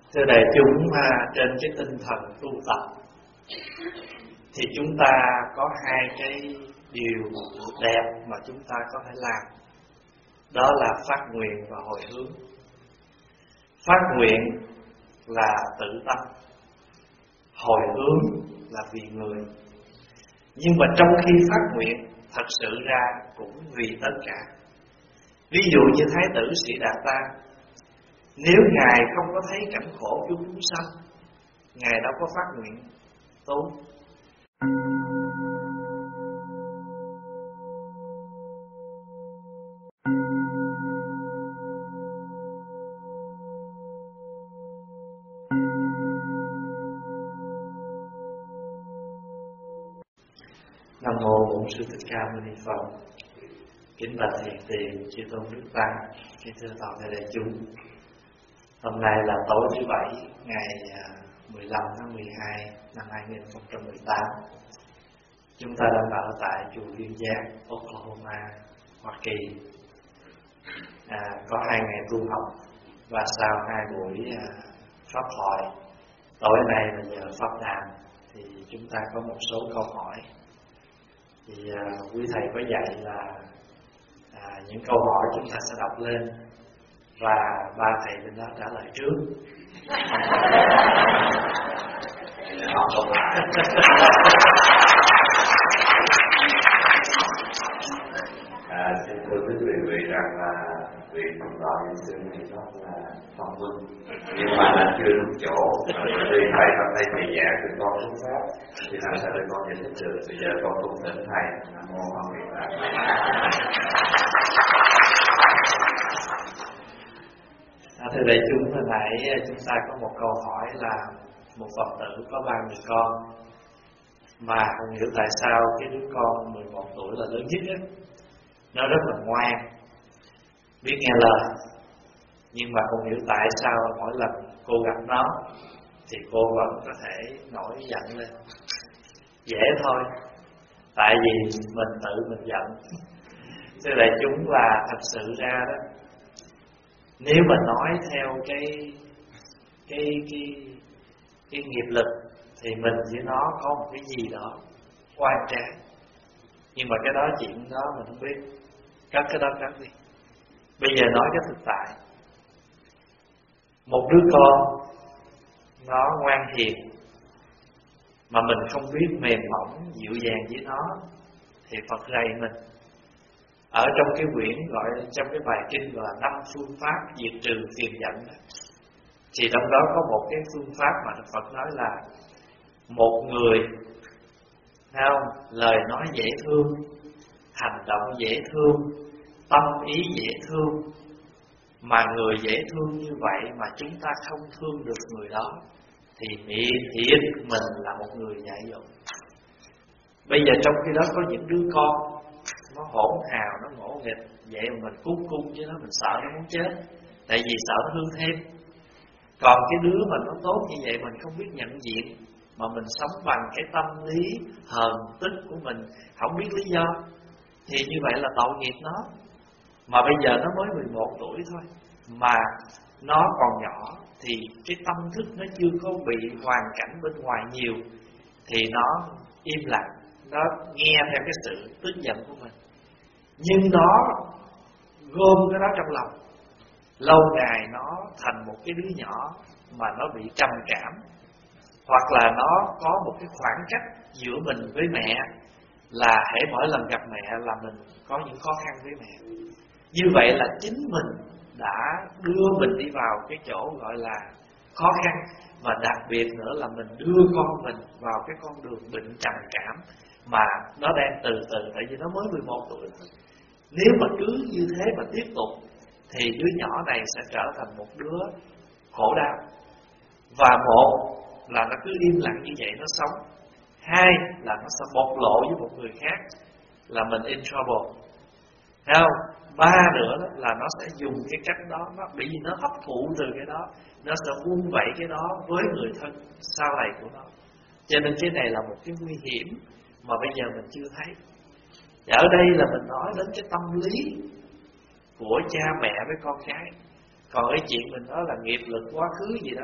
Thưa đại chúng, trên cái tinh thần tu tập thì chúng ta có hai cái điều đẹp mà chúng ta có thể làm. Đó là phát nguyện và hồi hướng. Phát nguyện là tự tâm, hồi hướng là vì người. Nhưng mà trong khi phát nguyện, thật sự ra cũng vì tất cả. Ví dụ như Thái tử Sĩ Đạt Ta, nếu Ngài không có thấy cảnh khổ của chúng sanh, Ngài đâu có phát nguyện tu. Nam mô Bổn Sư Thích Ca Mâu Ni Phật. Kính bạch Thiền Tiền Chư Tôn Đức Tăng, kính thưa toàn thể đại chúng. Hôm nay là tối thứ Bảy, ngày 15 tháng 12 năm 2018. Chúng ta đang ở tại chùa Duyên Giác, Oklahoma, Hoa Kỳ. Có 2 ngày tu học và sau 2 buổi pháp thoại, tối nay là giờ pháp đàm, thì chúng ta có một số câu hỏi. Thì quý thầy có dạy là những câu hỏi chúng ta sẽ đọc lên và ba thầy bên đó trả lời trước. Xin thưa quý vị rằng là vị Phật đạo nhân sư này rất là thông minh, nhưng mà là chưa đúng chỗ. Vì thầy hôm nay thầy giảng từ con xuất pháp thì làm sao để con giải thích được. Bây giờ con cũng thỉnh thầy. Nam mô A Di Đà Phật. Thưa đại chúng, hồi nãy chúng ta có một câu hỏi là một Phật tử có 3 người con mà không hiểu tại sao cái đứa con 11 tuổi là lớn nhất ấy, nó rất là ngoan, biết nghe lời, nhưng mà không hiểu tại sao mỗi lần cô gặp nó thì cô vẫn có thể nổi giận lên. Dễ thôi, tại vì mình tự mình giận. Thưa đại chúng, là thật sự ra đó, nếu mà nói theo cái nghiệp lực thì mình với nó có một cái gì đó quan trái. Nhưng mà cái đó chuyện đó mình không biết. Cắt cái đó cắt đi. Bây giờ nói cái thực tại. Một đứa con nó ngoan hiền mà mình không biết mềm mỏng dịu dàng với nó thì Phật rầy mình. Ở trong cái quyển gọi trong cái bài kinh gọi là 5 phương pháp diệt trừ phiền giận, thì trong đó có một cái phương pháp mà Phật nói là một người lời nói dễ thương, hành động dễ thương, tâm ý dễ thương, mà người dễ thương như vậy mà chúng ta không thương được người đó thì thiệt mình là một người dại dột. Bây giờ trong khi đó có những đứa con nó hỗn hào, nó ngỗ nghịch, vậy mà mình cút cung với nó, mình sợ nó muốn chết, tại vì sợ nó hư thêm. Còn cái đứa mà nó tốt như vậy mình không biết nhận diện, mà mình sống bằng cái tâm lý hờn tức của mình, không biết lý do, thì như vậy là tội nghiệp nó. Mà bây giờ nó mới 11 tuổi thôi, mà nó còn nhỏ, thì cái tâm thức nó chưa có bị hoàn cảnh bên ngoài nhiều, thì nó im lặng, nó nghe theo cái sự tức giận của mình. Nhưng nó gom cái đó trong lòng, lâu ngày nó thành một cái đứa nhỏ mà nó bị trầm cảm, hoặc là nó có một cái khoảng cách giữa mình với mẹ, là hễ mỗi lần gặp mẹ là mình có những khó khăn với mẹ. Như vậy là chính mình đã đưa mình đi vào cái chỗ gọi là khó khăn, và đặc biệt nữa là mình đưa con mình vào cái con đường bệnh trầm cảm mà nó đang từ từ, tại vì nó mới 11 tuổi thôi. Nếu mà cứ như thế mà tiếp tục thì đứa nhỏ này sẽ trở thành một đứa khổ đau. Và một là nó cứ im lặng như vậy nó sống, hai là nó sẽ bộc lộ với một người khác là mình in trouble, thấy không? Ba nữa đó là nó sẽ dùng cái cách đó, nó bị nó hấp thụ từ cái đó, nó sẽ vun vẩy cái đó với người thân sau này của nó. Cho nên cái này là một cái nguy hiểm mà bây giờ mình chưa thấy. Ở đây là mình nói đến cái tâm lý của cha mẹ với con cái. Còn cái chuyện mình nói là nghiệp lực quá khứ gì đó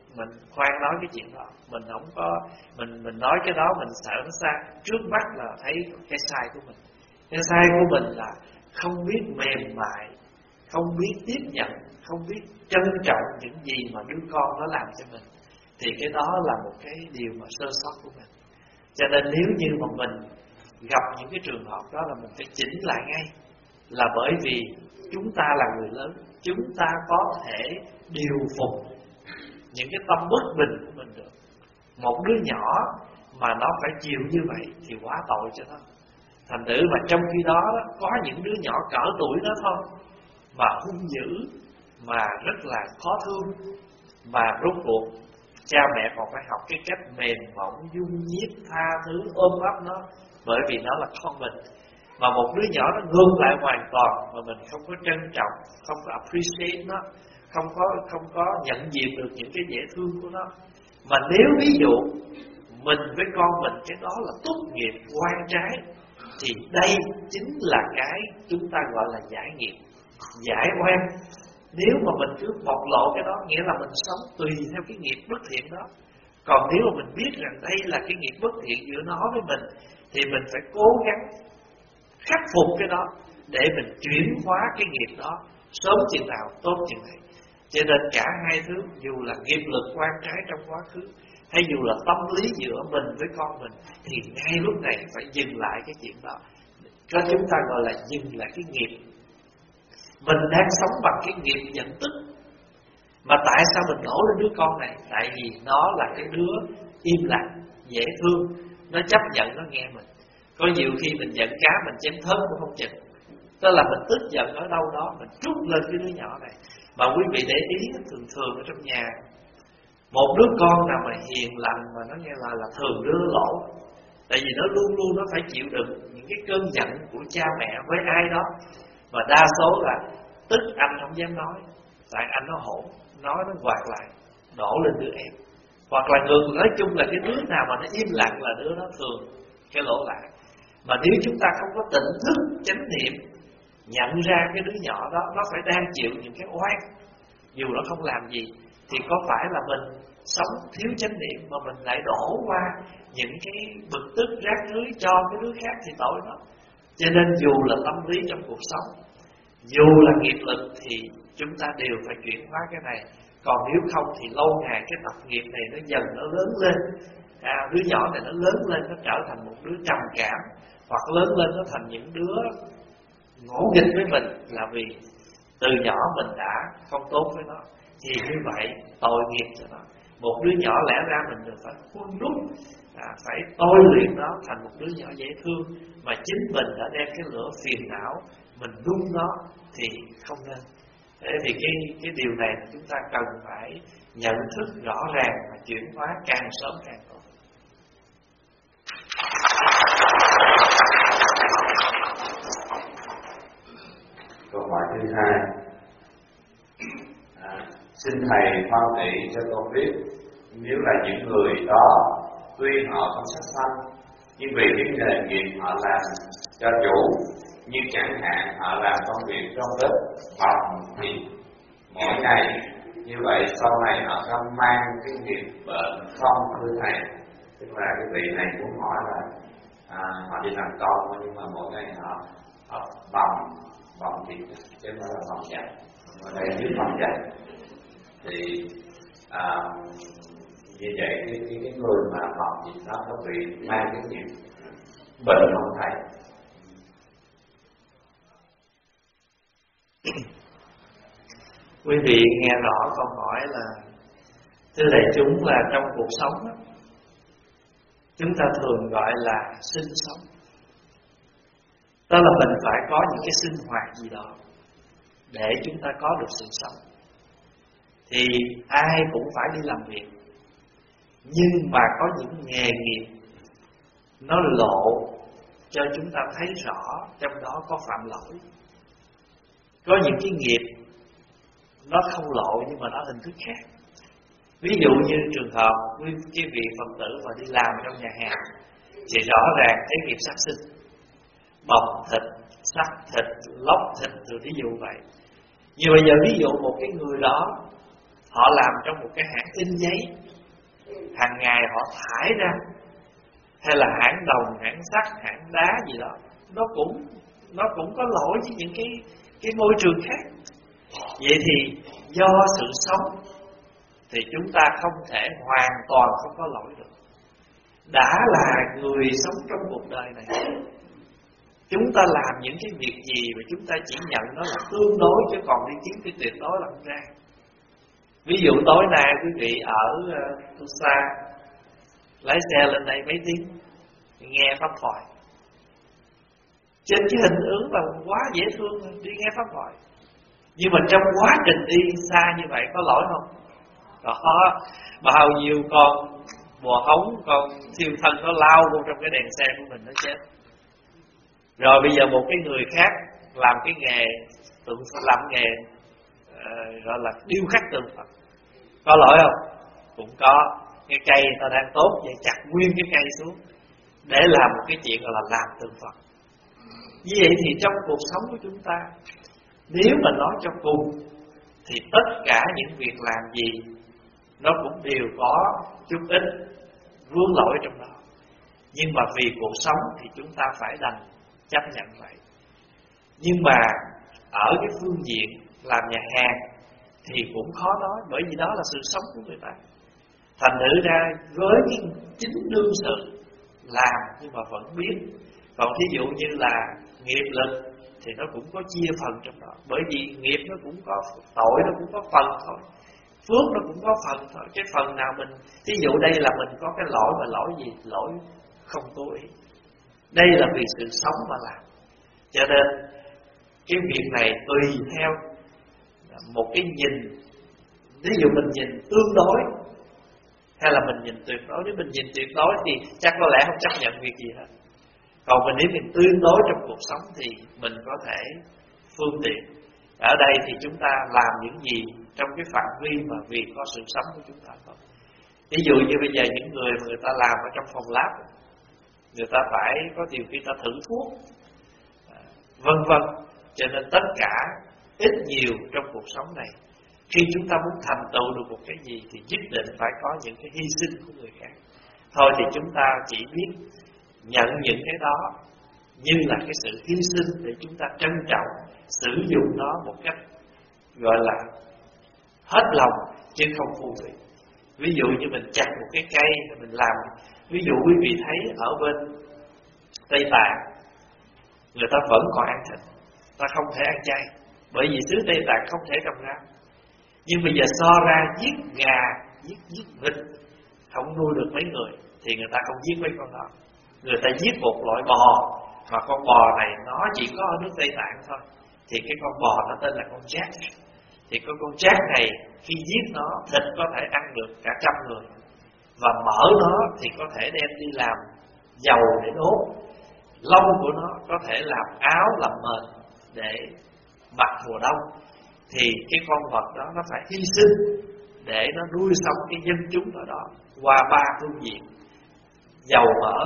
mình khoan nói cái chuyện đó. Mình không có, mình nói cái đó mình sợ nó sai. Trước mắt là thấy cái sai của mình. Cái sai của mình là không biết mềm mại, không biết tiếp nhận, không biết trân trọng những gì mà đứa con nó làm cho mình. Thì cái đó là một cái điều mà sơ sót của mình. Cho nên nếu như mà mình gặp những cái trường hợp đó là mình phải chỉnh lại ngay. Là bởi vì chúng ta là người lớn, chúng ta có thể điều phục những cái tâm bất bình của mình được. Một đứa nhỏ mà nó phải chịu như vậy thì quá tội cho nó. Thành thử mà trong khi đó có những đứa nhỏ cỡ tuổi đó thôi mà hung dữ, mà rất là khó thương, mà rốt cuộc cha mẹ còn phải học cái cách mềm mỏng, dung nhiếp, tha thứ, ôm ấp nó, bởi vì nó là con mình. Mà một đứa nhỏ nó ngược lại hoàn toàn, mà mình không có trân trọng, không có appreciate nó, không có nhận diện được những cái dễ thương của nó. Mà nếu ví dụ mình với con mình cái đó là tốt nghiệp oan trái, thì đây chính là cái chúng ta gọi là giải nghiệp, giải oan. Nếu mà mình cứ bộc lộ cái đó, nghĩa là mình sống tùy theo cái nghiệp bất thiện đó. Còn nếu mà mình biết rằng đây là cái nghiệp bất thiện giữa nó với mình, thì mình phải cố gắng khắc phục cái đó để mình chuyển hóa cái nghiệp đó sớm chừng nào tốt chừng này. Cho nên cả hai thứ, dù là nghiệp lực oan trái trong quá khứ, hay dù là tâm lý giữa mình với con mình, thì ngay lúc này phải dừng lại cái chuyện đó. Cho chúng ta gọi là dừng lại cái nghiệp. Mình đang sống bằng cái nghiệp nhận tức. Mà tại sao mình đổ lên đứa con này? Tại vì nó là cái đứa im lặng, dễ thương, nó chấp nhận, nó nghe mình. Có nhiều khi mình giận cá, mình chém thớt cũng không chừng. Tức là mình tức giận ở đâu đó, mình trút lên cái đứa nhỏ này. Mà quý vị để ý, thường thường ở trong nhà, một đứa con nào mà hiền lành mà nó nghe là thường đứa lỗ. Tại vì nó luôn luôn nó phải chịu đựng những cái cơn giận của cha mẹ với ai đó. Mà đa số là tức anh không dám nói, tại anh nó hỗn, nói nó quạt lại, đổ lên đứa em. Hoặc là ngược, nói chung là cái đứa nào mà nó im lặng là đứa đó thường cái lỗ lại. Mà nếu chúng ta không có tỉnh thức, chánh niệm, nhận ra cái đứa nhỏ đó nó phải đang chịu những cái oan, dù nó không làm gì, thì có phải là mình sống thiếu chánh niệm mà mình lại đổ qua những cái bực tức rác rưới cho cái đứa khác thì tội nó. Cho nên dù là tâm lý trong cuộc sống, dù là nghiệp lực, thì chúng ta đều phải chuyển hóa cái này. Còn nếu không thì lâu ngày cái tập nghiệp này nó dần nó lớn lên. Đứa nhỏ này nó lớn lên, nó trở thành một đứa trầm cảm, hoặc lớn lên nó thành những đứa ngỗ nghịch với mình, là vì từ nhỏ mình đã không tốt với nó. Thì như vậy tội nghiệp cho nó. Một đứa nhỏ lẽ ra mình được phải khuôn đúc, phải tôi luyện nó thành một đứa nhỏ dễ thương, mà chính mình đã đem cái lửa phiền não mình đun nó thì không nên. Thế thì cái điều này chúng ta cần phải nhận thức rõ ràng và chuyển hóa càng sớm càng tốt. Câu hỏi thứ hai, xin thầy khoan thị cho con biết, nếu là những người đó tuy họ không sát sanh, nhưng vì cái nghề nghiệp họ làm cho chủ, như chẳng hạn họ làm công việc trong bếp bằng thịt mỗi ngày, như vậy sau này họ có mang cái nghiệp bệnh không thưa thầy? Tức là cái vị này muốn hỏi là họ đi làm công nhưng mà mỗi ngày họ bằng thịt, chứ không phải là bằng giặt, ở đây dưới bằng giặt. Thì như vậy cái người mà học gì đó có bị mang cái nghiệp bệnh không thầy? Quý vị nghe rõ câu hỏi là, thưa đại chúng, là trong cuộc sống đó, chúng ta thường gọi là sinh sống. Đó là mình phải có những cái sinh hoạt gì đó để chúng ta có được sự sống. Thì ai cũng phải đi làm việc, nhưng mà có những nghề nghiệp nó lộ cho chúng ta thấy rõ trong đó có phạm lỗi. Có những cái nghiệp nó không lộ nhưng mà nó hình thức khác. Ví dụ như trường hợp cái vị Phật tử mà đi làm trong nhà hàng, thì rõ ràng thấy nghiệp sát sinh, bọc thịt, sắc thịt, lóc thịt, rồi ví dụ vậy. Như bây giờ ví dụ một cái người đó họ làm trong một cái hãng in giấy, hàng ngày họ thải ra, hay là hãng đồng, hãng sắt, hãng đá gì đó, nó cũng có lỗi với những cái môi trường khác. Vậy thì do sự sống thì chúng ta không thể hoàn toàn không có lỗi được. Đã là người sống trong cuộc đời này, chúng ta làm những cái việc gì mà chúng ta chỉ nhận nó là tương đối, chứ còn đi kiếm cái tuyệt đối là không ra. Ví dụ tối nay quý vị ở xa, lái xe lên đây mấy tiếng nghe pháp thoại, trên cái hình ứng là quá dễ thương, đi nghe pháp thoại. Nhưng mà trong quá trình đi xa như vậy có lỗi không? Đó, bao nhiêu con bò hống, con siêu thân nó lao vô trong cái đèn xe của mình, nó chết. Rồi bây giờ một cái người khác làm cái nghề làm nghề gọi là điêu khắc tượng Phật, có lỗi không? Cũng có. Cái cây ta đang tốt vậy chặt nguyên cái cây xuống để làm một cái chuyện gọi là làm tượng Phật. Như vậy thì trong cuộc sống của chúng ta, nếu mà nói cho cùng thì tất cả những việc làm gì nó cũng đều có chút ít vướng lỗi trong đó. Nhưng mà vì cuộc sống thì chúng ta phải đành chấp nhận vậy. Nhưng mà ở cái phương diện làm nhà hàng thì cũng khó nói, bởi vì đó là sự sống của người ta. Thành thử ra với chính đương sự làm nhưng mà vẫn biết. Còn thí dụ như là nghiệp lực thì nó cũng có chia phần trong đó, bởi vì nghiệp nó cũng có tội, nó cũng có phần thôi, phước nó cũng có phần thôi. Cái phần nào mình, thí dụ đây là mình có cái lỗi, mà lỗi gì? Lỗi không cố ý. Đây là vì sự sống mà làm. Cho nên cái việc này tùy theo một cái nhìn. Ví dụ mình nhìn tương đối hay là mình nhìn tuyệt đối. Nếu mình nhìn tuyệt đối thì chắc có lẽ không chấp nhận việc gì hết. Còn nếu mình tương đối trong cuộc sống thì mình có thể phương tiện. Ở đây thì chúng ta làm những gì trong cái phạm vi mà vì có sự sống của chúng ta thôi. Ví dụ như bây giờ những người mà người ta làm ở trong phòng lab, người ta phải có điều khi ta thử thuốc, vân vân. Cho nên tất cả ít nhiều trong cuộc sống này, khi chúng ta muốn thành tựu được một cái gì thì nhất định phải có những cái hy sinh của người khác. Thôi thì chúng ta chỉ biết nhận những cái đó như là cái sự hy sinh để chúng ta trân trọng, sử dụng nó một cách gọi là hết lòng chứ không phù phiếm. Ví dụ như mình chặt một cái cây, mình làm. Ví dụ quý vị thấy ở bên Tây Tạng, người ta vẫn còn ăn thịt, ta không thể ăn chay, bởi vì xứ Tây Tạng không thể trồng rau. Nhưng bây giờ so ra giết gà, giết vịt, không nuôi được mấy người, thì người ta không giết mấy con đó. Người ta giết một loại bò, mà con bò này nó chỉ có ở nước Tây Tạng thôi. Thì cái con bò nó tên là con jack. Thì con jack này khi giết nó, thịt có thể ăn được cả 100 người, và mỡ nó thì có thể đem đi làm dầu để đốt, lông của nó có thể làm áo, làm mền để mặc mùa đông. Thì cái con vật đó nó phải hy sinh để nó nuôi sống cái dân chúng ở đó qua 3 phương diện: dầu mỡ,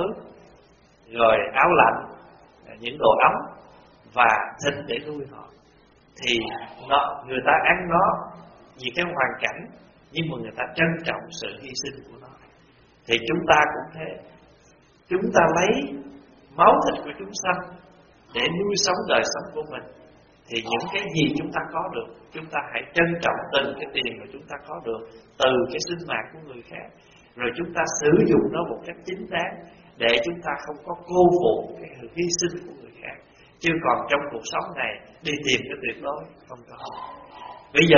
rồi áo lạnh, những đồ ấm và thịt để nuôi họ. Thì người ta ăn nó vì cái hoàn cảnh, nhưng mà người ta trân trọng sự hy sinh của nó. Thì chúng ta cũng thế, chúng ta lấy máu thịt của chúng sanh để nuôi sống đời sống của mình. Thì những cái gì chúng ta có được, chúng ta hãy trân trọng từng cái tiền mà chúng ta có được từ cái sinh mạng của người khác, rồi chúng ta sử dụng nó một cách chính đáng để chúng ta không có cô phụ cái hy sinh của người khác. Chứ còn trong cuộc sống này đi tìm cái tuyệt đối không có. Bây giờ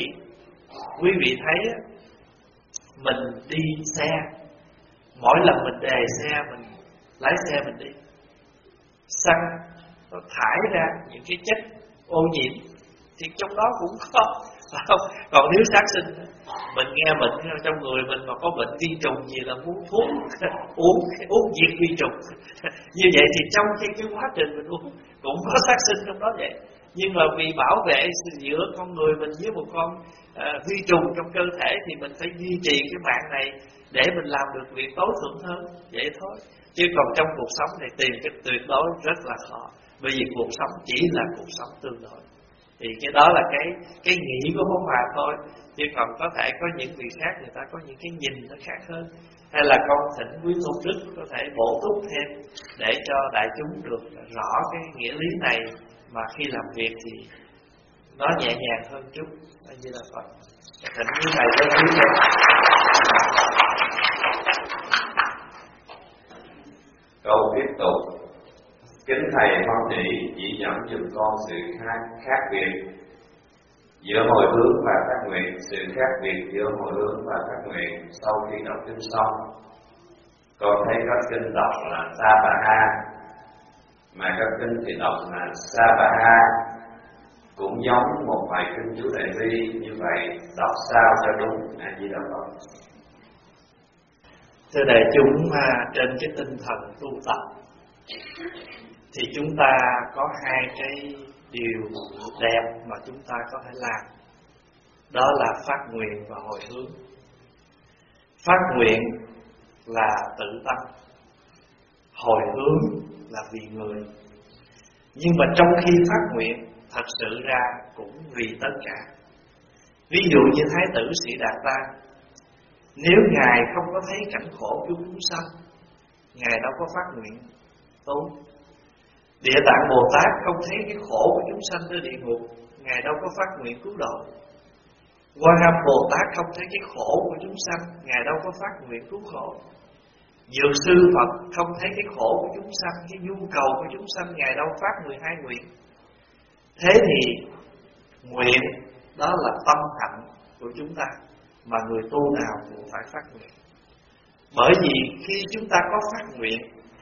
quý vị thấy mình đi xe, mỗi lần mình đề xe, mình lái xe mình đi, xăng nó thải ra những cái chất ô nhiễm, thì trong đó cũng có, phải không? Còn nếu sát sinh, mình nghe bệnh trong người mình mà có bệnh vi trùng gì là muốn thuốc uống diệt vi trùng. Như vậy thì trong cái quá trình mình uống cũng có sát sinh trong đó vậy. Nhưng mà vì bảo vệ giữa con người mình với một con vi trùng trong cơ thể thì mình phải duy trì cái mạng này để mình làm được việc tối thượng hơn, vậy thôi. Chứ còn trong cuộc sống này tìm cái tuyệt đối rất là khó, bởi vì cuộc sống chỉ là cuộc sống tương đối. Thì cái đó là cái nghĩ của Pháp Hòa thôi. Chứ còn có thể có những vị khác người ta có những cái nhìn nó khác hơn. Hay là con thỉnh quý tôn đức có thể bổ túc thêm để cho đại chúng được rõ cái nghĩa lý này, mà khi làm việc thì nó nhẹ nhàng hơn chút. A Di Đà Phật. Thỉnh quý thầy có quý thầy. Câu tiếp tục. Kính thầy hoan hỷ chỉ dẫn giùm con sự khác biệt giữa hồi hướng và phát nguyện. Sự khác biệt giữa hồi hướng và phát nguyện sau khi đọc kinh xong, con thấy các kinh đọc là Sa Bà Ha, mà các kinh thì đọc là Sa Bà Ha. Cũng giống một vài kinh chú Đại Vi như vậy, đọc sao cho đúng. A Di Đà Phật. Thưa đại chúng, trên cái tinh thần tu tập thì chúng ta có hai cái điều đẹp mà chúng ta có thể làm. Đó là phát nguyện và hồi hướng. Phát nguyện là tự tâm, hồi hướng là vì người. Nhưng mà trong khi phát nguyện, thật sự ra cũng vì tất cả. Ví dụ như Thái tử Sĩ Đạt Ta, nếu Ngài không có thấy cảnh khổ của chúng sanh, Ngài đâu có phát nguyện tu. Địa Tạng Bồ Tát không thấy cái khổ của chúng sanh ở địa ngục, Ngài đâu có phát nguyện cứu độ. Quan Âm Bồ Tát không thấy cái khổ của chúng sanh, Ngài đâu có phát nguyện cứu khổ. Dược Sư Phật không thấy cái khổ của chúng sanh, cái nhu cầu của chúng sanh, Ngài đâu phát 12 nguyện. Thế thì nguyện đó là tâm hạnh của chúng ta, mà người tu nào cũng phải phát nguyện. Bởi vì khi chúng ta có phát nguyện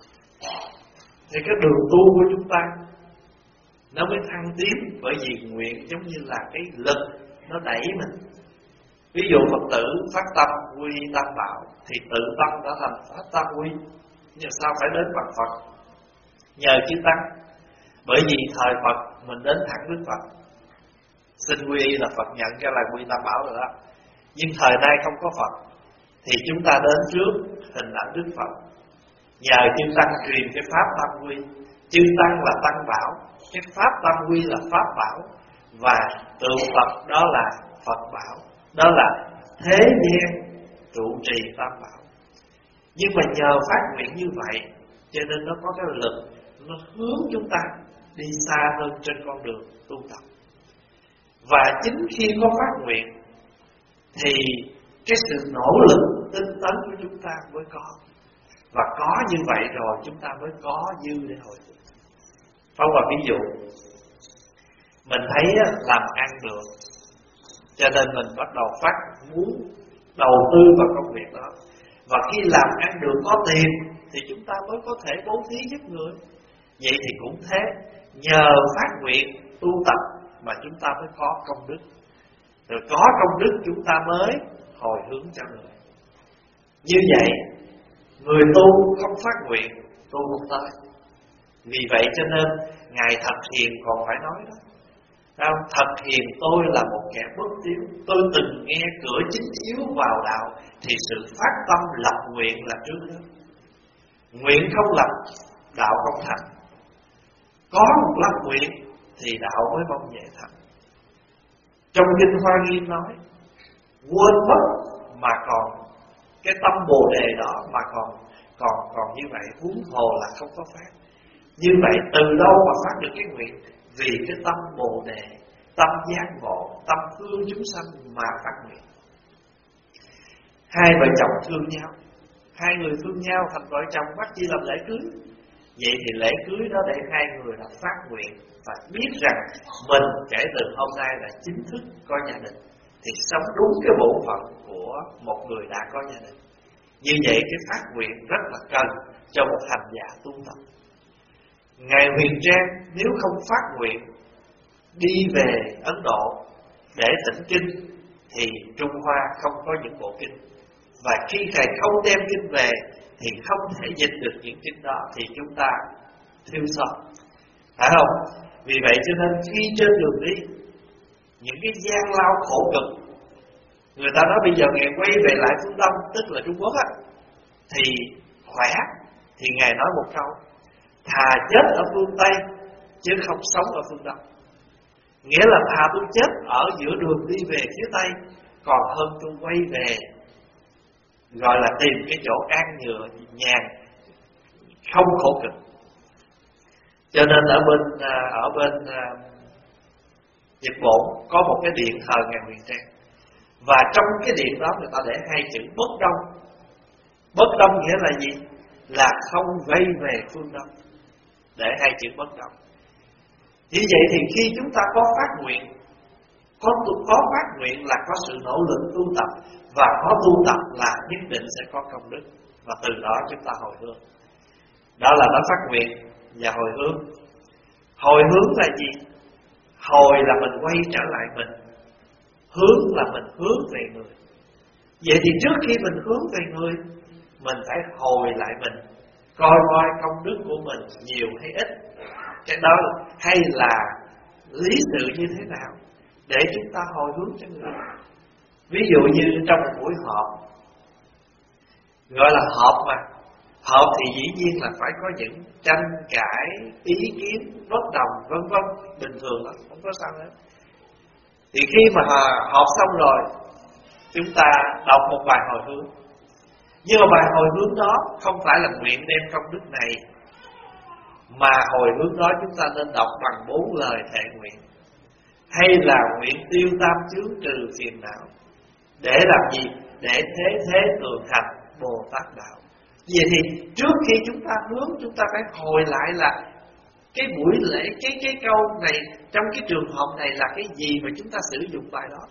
thì cái đường tu của chúng ta nó mới thăng tiến. Bởi vì nguyện giống như là cái lực nó đẩy mình. Ví dụ Phật tử phát tâm quy Tam Bảo thì tự tâm đã thành phát tâm quy. Nhưng sao phải đến bằng Phật? Nhờ chư Tăng. Bởi vì thời Phật mình đến thẳng Đức Phật, xin quy y là Phật nhận ra là quy Tam Bảo rồi đó. Nhưng thời nay không có Phật thì chúng ta đến trước hình ảnh Đức Phật, nhờ chư Tăng truyền cái pháp tam quy. Chư Tăng là Tăng Bảo, cái pháp tam quy là Pháp Bảo, và trụ tập đó là Phật Bảo. Đó là thế gian trụ trì Tam Bảo. Nhưng mà nhờ phát nguyện như vậy, cho nên nó có cái lực, nó hướng chúng ta đi xa hơn trên con đường tu tập. Và chính khi có phát nguyện thì cái sự nỗ lực tinh tấn của chúng ta mới có. Và có như vậy rồi chúng ta mới có dư để hồi hướng. Phong vào ví dụ, mình thấy làm ăn được, cho nên mình bắt đầu muốn đầu tư vào công việc đó. Và khi làm ăn được có tiền thì chúng ta mới có thể bố thí giúp người. Vậy thì cũng thế, nhờ phát nguyện tu tập mà chúng ta mới có công đức. Rồi có công đức chúng ta mới hồi hướng cho người. Như vậy, người tu không phát nguyện, tu không tới. Vì vậy cho nên Ngài Thật Hiền còn phải nói đó. Thật hiền tôi là một kẻ bất tín, tôi từng nghe cửa chính yếu vào đạo, thì sự phát tâm lập nguyện là trước hết. Nguyện không lập, đạo không thành. Có một lập nguyện thì đạo mới mong dễ thành. Trong Kinh Hoa Nghiêm nói, quên mất mà còn cái tâm Bồ Đề đó mà còn như vậy, huống hồ là không có phát. Như vậy từ đâu mà phát được cái nguyện? Vì cái tâm Bồ Đề, tâm giác ngộ, tâm thương chúng sanh mà phát nguyện. Hai vợ chồng thương nhau, hai người thương nhau thành vợ chồng bắt chi làm lễ cưới. Vậy thì lễ cưới đó để hai người đã phát nguyện và biết rằng mình kể từ hôm nay là chính thức có gia đình, thì sống đúng cái bổn phận của một người đã có gia đình. Như vậy cái phát nguyện rất là cần cho một hành giả tu tập. Ngài Huyền Trang nếu không phát nguyện đi về Ấn Độ để tụng kinh thì Trung Hoa không có những bộ kinh. Và khi Ngài không đem kinh về thì không thể dịch được những kinh đó, thì chúng ta thiếu sót, phải không? Vì vậy cho nên khi trên đường đi những cái gian lao khổ cực, người ta nói bây giờ Ngài quay về lại phương Đông, tức là Trung Quốc á, thì khỏe. Thì Ngài nói một câu: thà chết ở phương Tây chứ không sống ở phương Đông. Nghĩa là thà tôi chết ở giữa đường đi về phía Tây, còn hơn tôi quay về, gọi là tìm cái chỗ an nhàn, không khổ cực. Cho nên ở bên Nhật Bản có một cái điện thờ Ngài Huyền Trang, và trong cái điện đó người ta để hai chữ bất đông. Bất đông nghĩa là gì? Là không vây về phương Đông, để hai chữ bất đông. Như vậy thì khi chúng ta có phát nguyện, có phát nguyện là có sự nỗ lực tu tập, và có tu tập là nhất định sẽ có công đức, và từ đó chúng ta hồi hướng. Đó là nó phát nguyện và hồi hướng. Hồi hướng là gì? Hồi là mình quay trở lại mình, hướng là mình hướng về người. Vậy thì trước khi mình hướng về người, mình phải hồi lại mình, coi công đức của mình nhiều hay ít, cái đó hay là lý sự như thế nào, để chúng ta hồi hướng cho người. Ví dụ như trong một buổi họp, gọi là họp mà, họp thì dĩ nhiên là phải có những tranh cãi, ý kiến bất đồng vân vân, bình thường lắm, không có sao hết. Thì khi mà họp xong rồi, chúng ta đọc một bài hồi hướng. Nhưng mà bài hồi hướng đó không phải là nguyện đem công đức này, mà hồi hướng đó chúng ta nên đọc bằng 4 lời thệ nguyện. Hay là nguyện tiêu tam chướng trừ phiền não, để làm gì? Để thế tường thành Bồ Tát đạo. Vậy thì trước khi chúng ta hướng, chúng ta phải hồi lại là cái buổi lễ, cái câu này trong cái trường hợp này là cái gì mà chúng ta sử dụng bài đó.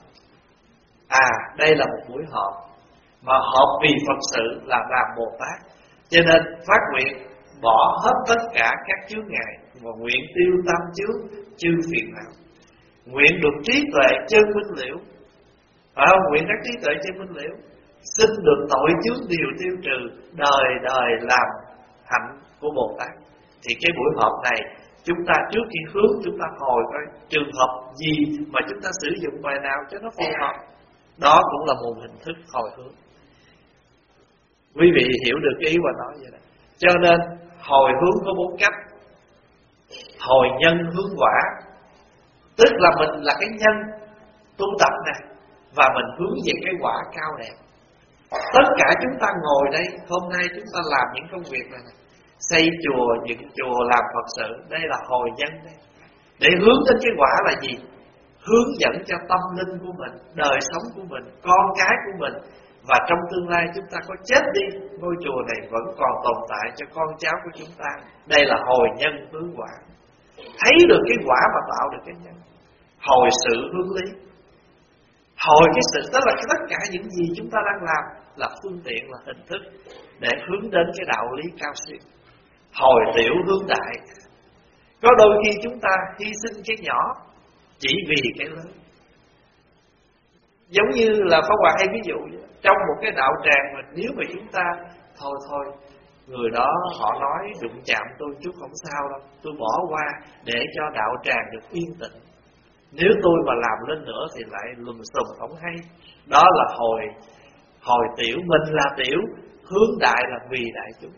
Đây là một buổi họp, mà họp vì Phật sự là làm Bồ Tát, cho nên phát nguyện bỏ hết tất cả các chướng ngại, và nguyện tiêu tam chướng chư phiền não, nguyện được trí tuệ chân minh liễu, nguyện các trí tuệ chân minh liễu, xin được tội chướng điều tiêu trừ, đời đời làm hạnh của Bồ Tát. Thì cái buổi họp này, chúng ta trước khi hướng, chúng ta hồi coi trường hợp gì mà chúng ta sử dụng bài nào cho nó phù hợp. Đó cũng là một hình thức hồi hướng. Quý vị hiểu được cái ý mà nói vậy đó. Cho nên hồi hướng có 4 cách. Hồi nhân hướng quả, tức là mình là cái nhân tu tập này, và mình hướng về cái quả cao đẹp. Tất cả chúng ta ngồi đây, hôm nay chúng ta làm những công việc này, xây chùa, dựng chùa, làm Phật sự, đây là hồi nhân đây. Để hướng đến cái quả là gì? Hướng dẫn cho tâm linh của mình, đời sống của mình, con cái của mình. Và trong tương lai chúng ta có chết đi, ngôi chùa này vẫn còn tồn tại cho con cháu của chúng ta. Đây là hồi nhân hướng quả. Thấy được cái quả mà tạo được cái nhân. Hồi sự hướng lý. Hồi cái sự, tức là tất cả những gì chúng ta đang làm là phương tiện, là hình thức để hướng đến cái đạo lý cao siêu. Hồi tiểu hướng đại. Có đôi khi chúng ta hy sinh cái nhỏ chỉ vì cái lớn. Giống như là Pháp Hòa hay ví dụ vậy. Trong một cái đạo tràng mà nếu mà chúng ta thôi người đó họ nói đụng chạm tôi chút không sao đâu, tôi bỏ qua để cho đạo tràng được yên tĩnh. Nếu tôi mà làm lên nữa thì lại lùm xùm không hay. Đó là hồi tiểu, mình là tiểu, hướng đại là vì đại chúng.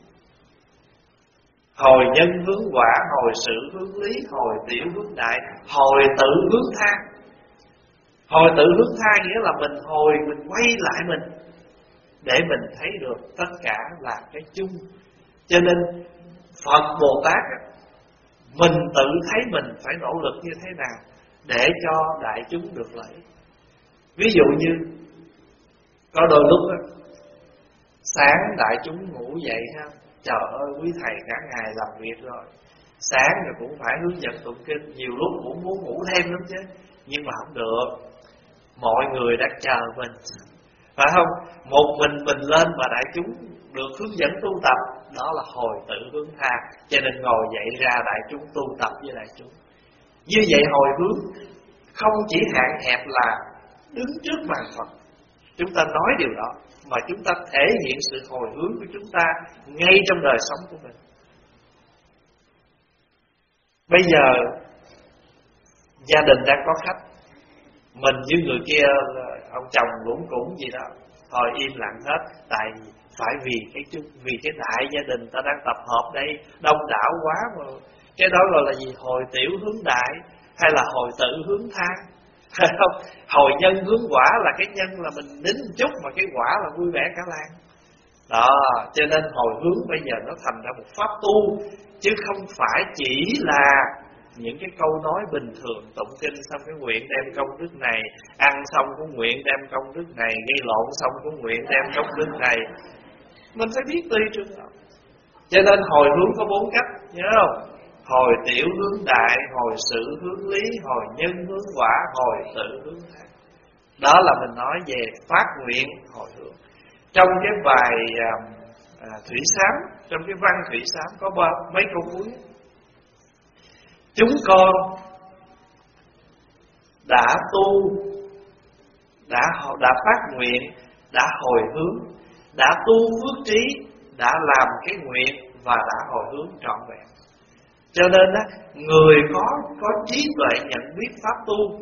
Hồi nhân hướng quả, hồi sự hướng lý, hồi tiểu hướng đại, hồi tự hướng tha. Hồi tự hướng tha nghĩa là mình hồi, mình quay lại mình, để mình thấy được tất cả là cái chung. Cho nên Phật Bồ Tát, mình tự thấy mình phải nỗ lực như thế nào để cho đại chúng được lợi. Ví dụ như có đôi lúc đó, sáng đại chúng ngủ dậy ha, trời ơi quý thầy cả ngày làm việc rồi, sáng rồi cũng phải hướng dẫn tụng kinh, nhiều lúc cũng muốn ngủ thêm lắm chứ, nhưng mà không được. Mọi người đã chờ mình, phải không? Một mình lên mà đại chúng được hướng dẫn tu tập, đó là hồi tự hướng tha. Cho nên ngồi dậy ra đại chúng tu tập với đại chúng. Như vậy hồi hướng không chỉ hạn hẹp là đứng trước bàn Phật chúng ta nói điều đó, mà chúng ta thể hiện sự hồi hướng của chúng ta ngay trong đời sống của mình. Bây giờ gia đình đang có khách, mình với người kia, ông chồng lủng củng gì đó, thôi im lặng hết. Tại phải vì cái đại gia đình ta đang tập hợp đây, đông đảo quá mà. Cái đó gọi là gì? Hồi tiểu hướng đại. hay là hồi tự hướng tha, phải không? Hồi nhân hướng quả là cái nhân là mình nín một chút, mà cái quả là vui vẻ cả làng. Đó, cho nên hồi hướng bây giờ nó thành ra một pháp tu, chứ không phải chỉ là những cái câu nói bình thường, tụng kinh xong cái nguyện đem công đức này, ăn xong cũng nguyện đem công đức này, gây lộn xong cũng nguyện đem công đức này. Mình phải biết tùy trường hợp. Cho nên hồi hướng có 4 cách, nhớ không? Hồi tiểu hướng đại, hồi sự hướng lý, hồi nhân hướng quả, hồi tự hướng tha. Đó là mình nói về phát nguyện hồi hướng. Trong cái bài Thủy Sám, trong cái văn Thủy Sám có mấy câu cuối: chúng con đã tu, đã phát nguyện, đã hồi hướng, đã tu phước trí, đã làm cái nguyện và đã hồi hướng trọn vẹn. Cho nên á, người có trí tuệ nhận biết pháp tu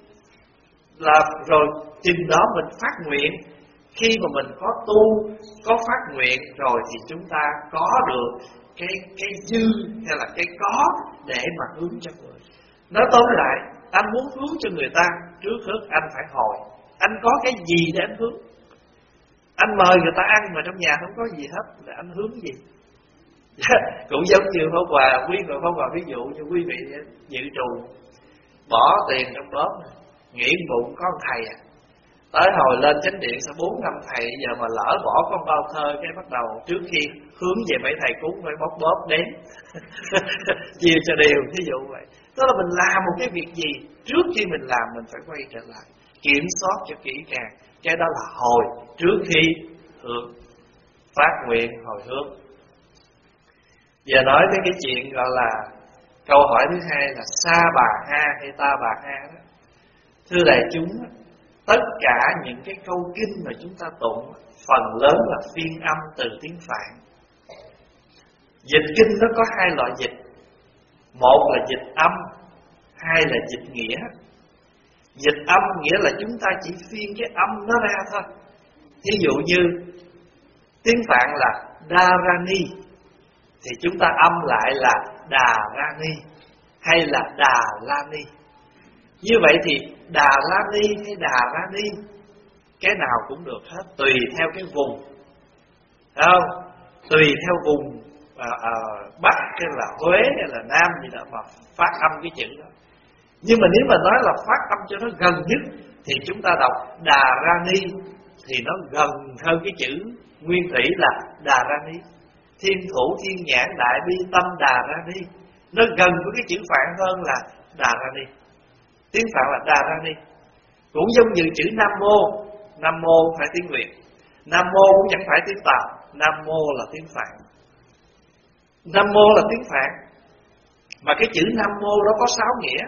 là rồi chừng đó mình phát nguyện. Khi mà mình có tu, có phát nguyện rồi thì chúng ta có được cái dư hay là cái có để mà hướng cho người. Nói tóm lại, anh muốn hướng cho người ta, trước hết anh phải hỏi anh có cái gì để anh hướng. Anh mời người ta ăn mà trong nhà không có gì hết, là anh hướng gì? Cũng giống như Pháp Hòa, Pháp Hòa ví dụ như quý vị dự trù, bỏ tiền trong bóp, nghĩ bụng có một thầy tới hồi lên chánh điện sau 4 năm thầy, giờ mà lỡ bỏ con bao thơ, cái bắt đầu trước khi hướng về mấy thầy cúng phải bóp đếm chia cho đều, ví dụ vậy. Tức là mình làm một cái việc gì, trước khi mình làm mình phải quay trở lại kiểm soát cho kỹ càng. Cái đó là hồi trước khi hướng, phát nguyện hồi hướng. Giờ nói tới cái chuyện gọi là câu hỏi thứ hai là sa bà ha hay ta bà ha đó. Thưa đại chúng, tất cả những cái câu kinh mà chúng ta tụng phần lớn là phiên âm từ tiếng Phạn. Dịch kinh nó có 2 loại dịch. Một là dịch âm, 2 là dịch nghĩa. Dịch âm nghĩa là chúng ta chỉ phiên cái âm nó ra thôi. Thí dụ như tiếng Phạn là Dharani thì chúng ta âm lại là Đà-ra-ni hay là Đà-la-ni. Như vậy thì Đà-la-ni hay Đà-ra-ni cái nào cũng được hết, tùy theo cái vùng, không? Tùy theo vùng Bắc hay là Huế hay là Nam gì đó mà phát âm cái chữ đó. Nhưng mà nếu mà nói là phát âm cho nó gần nhất thì chúng ta đọc Đà-ra-ni thì nó gần hơn cái chữ nguyên thủy là Đà-ra-ni. Thiên thủ thiên nhãn đại bi tâm Đà-ra-ni, nó gần với cái chữ Phạn hơn là Đà-ra-ni. Tiếng Phạn là Đà-ra-ni. Cũng giống như chữ Nam Mô. Nam Mô phải tiếng Việt, Nam Mô cũng chẳng phải tiếng Tàu. Nam Mô là tiếng Phạn. Nam Mô là tiếng Phạn. Mà cái chữ Nam Mô đó có 6 nghĩa,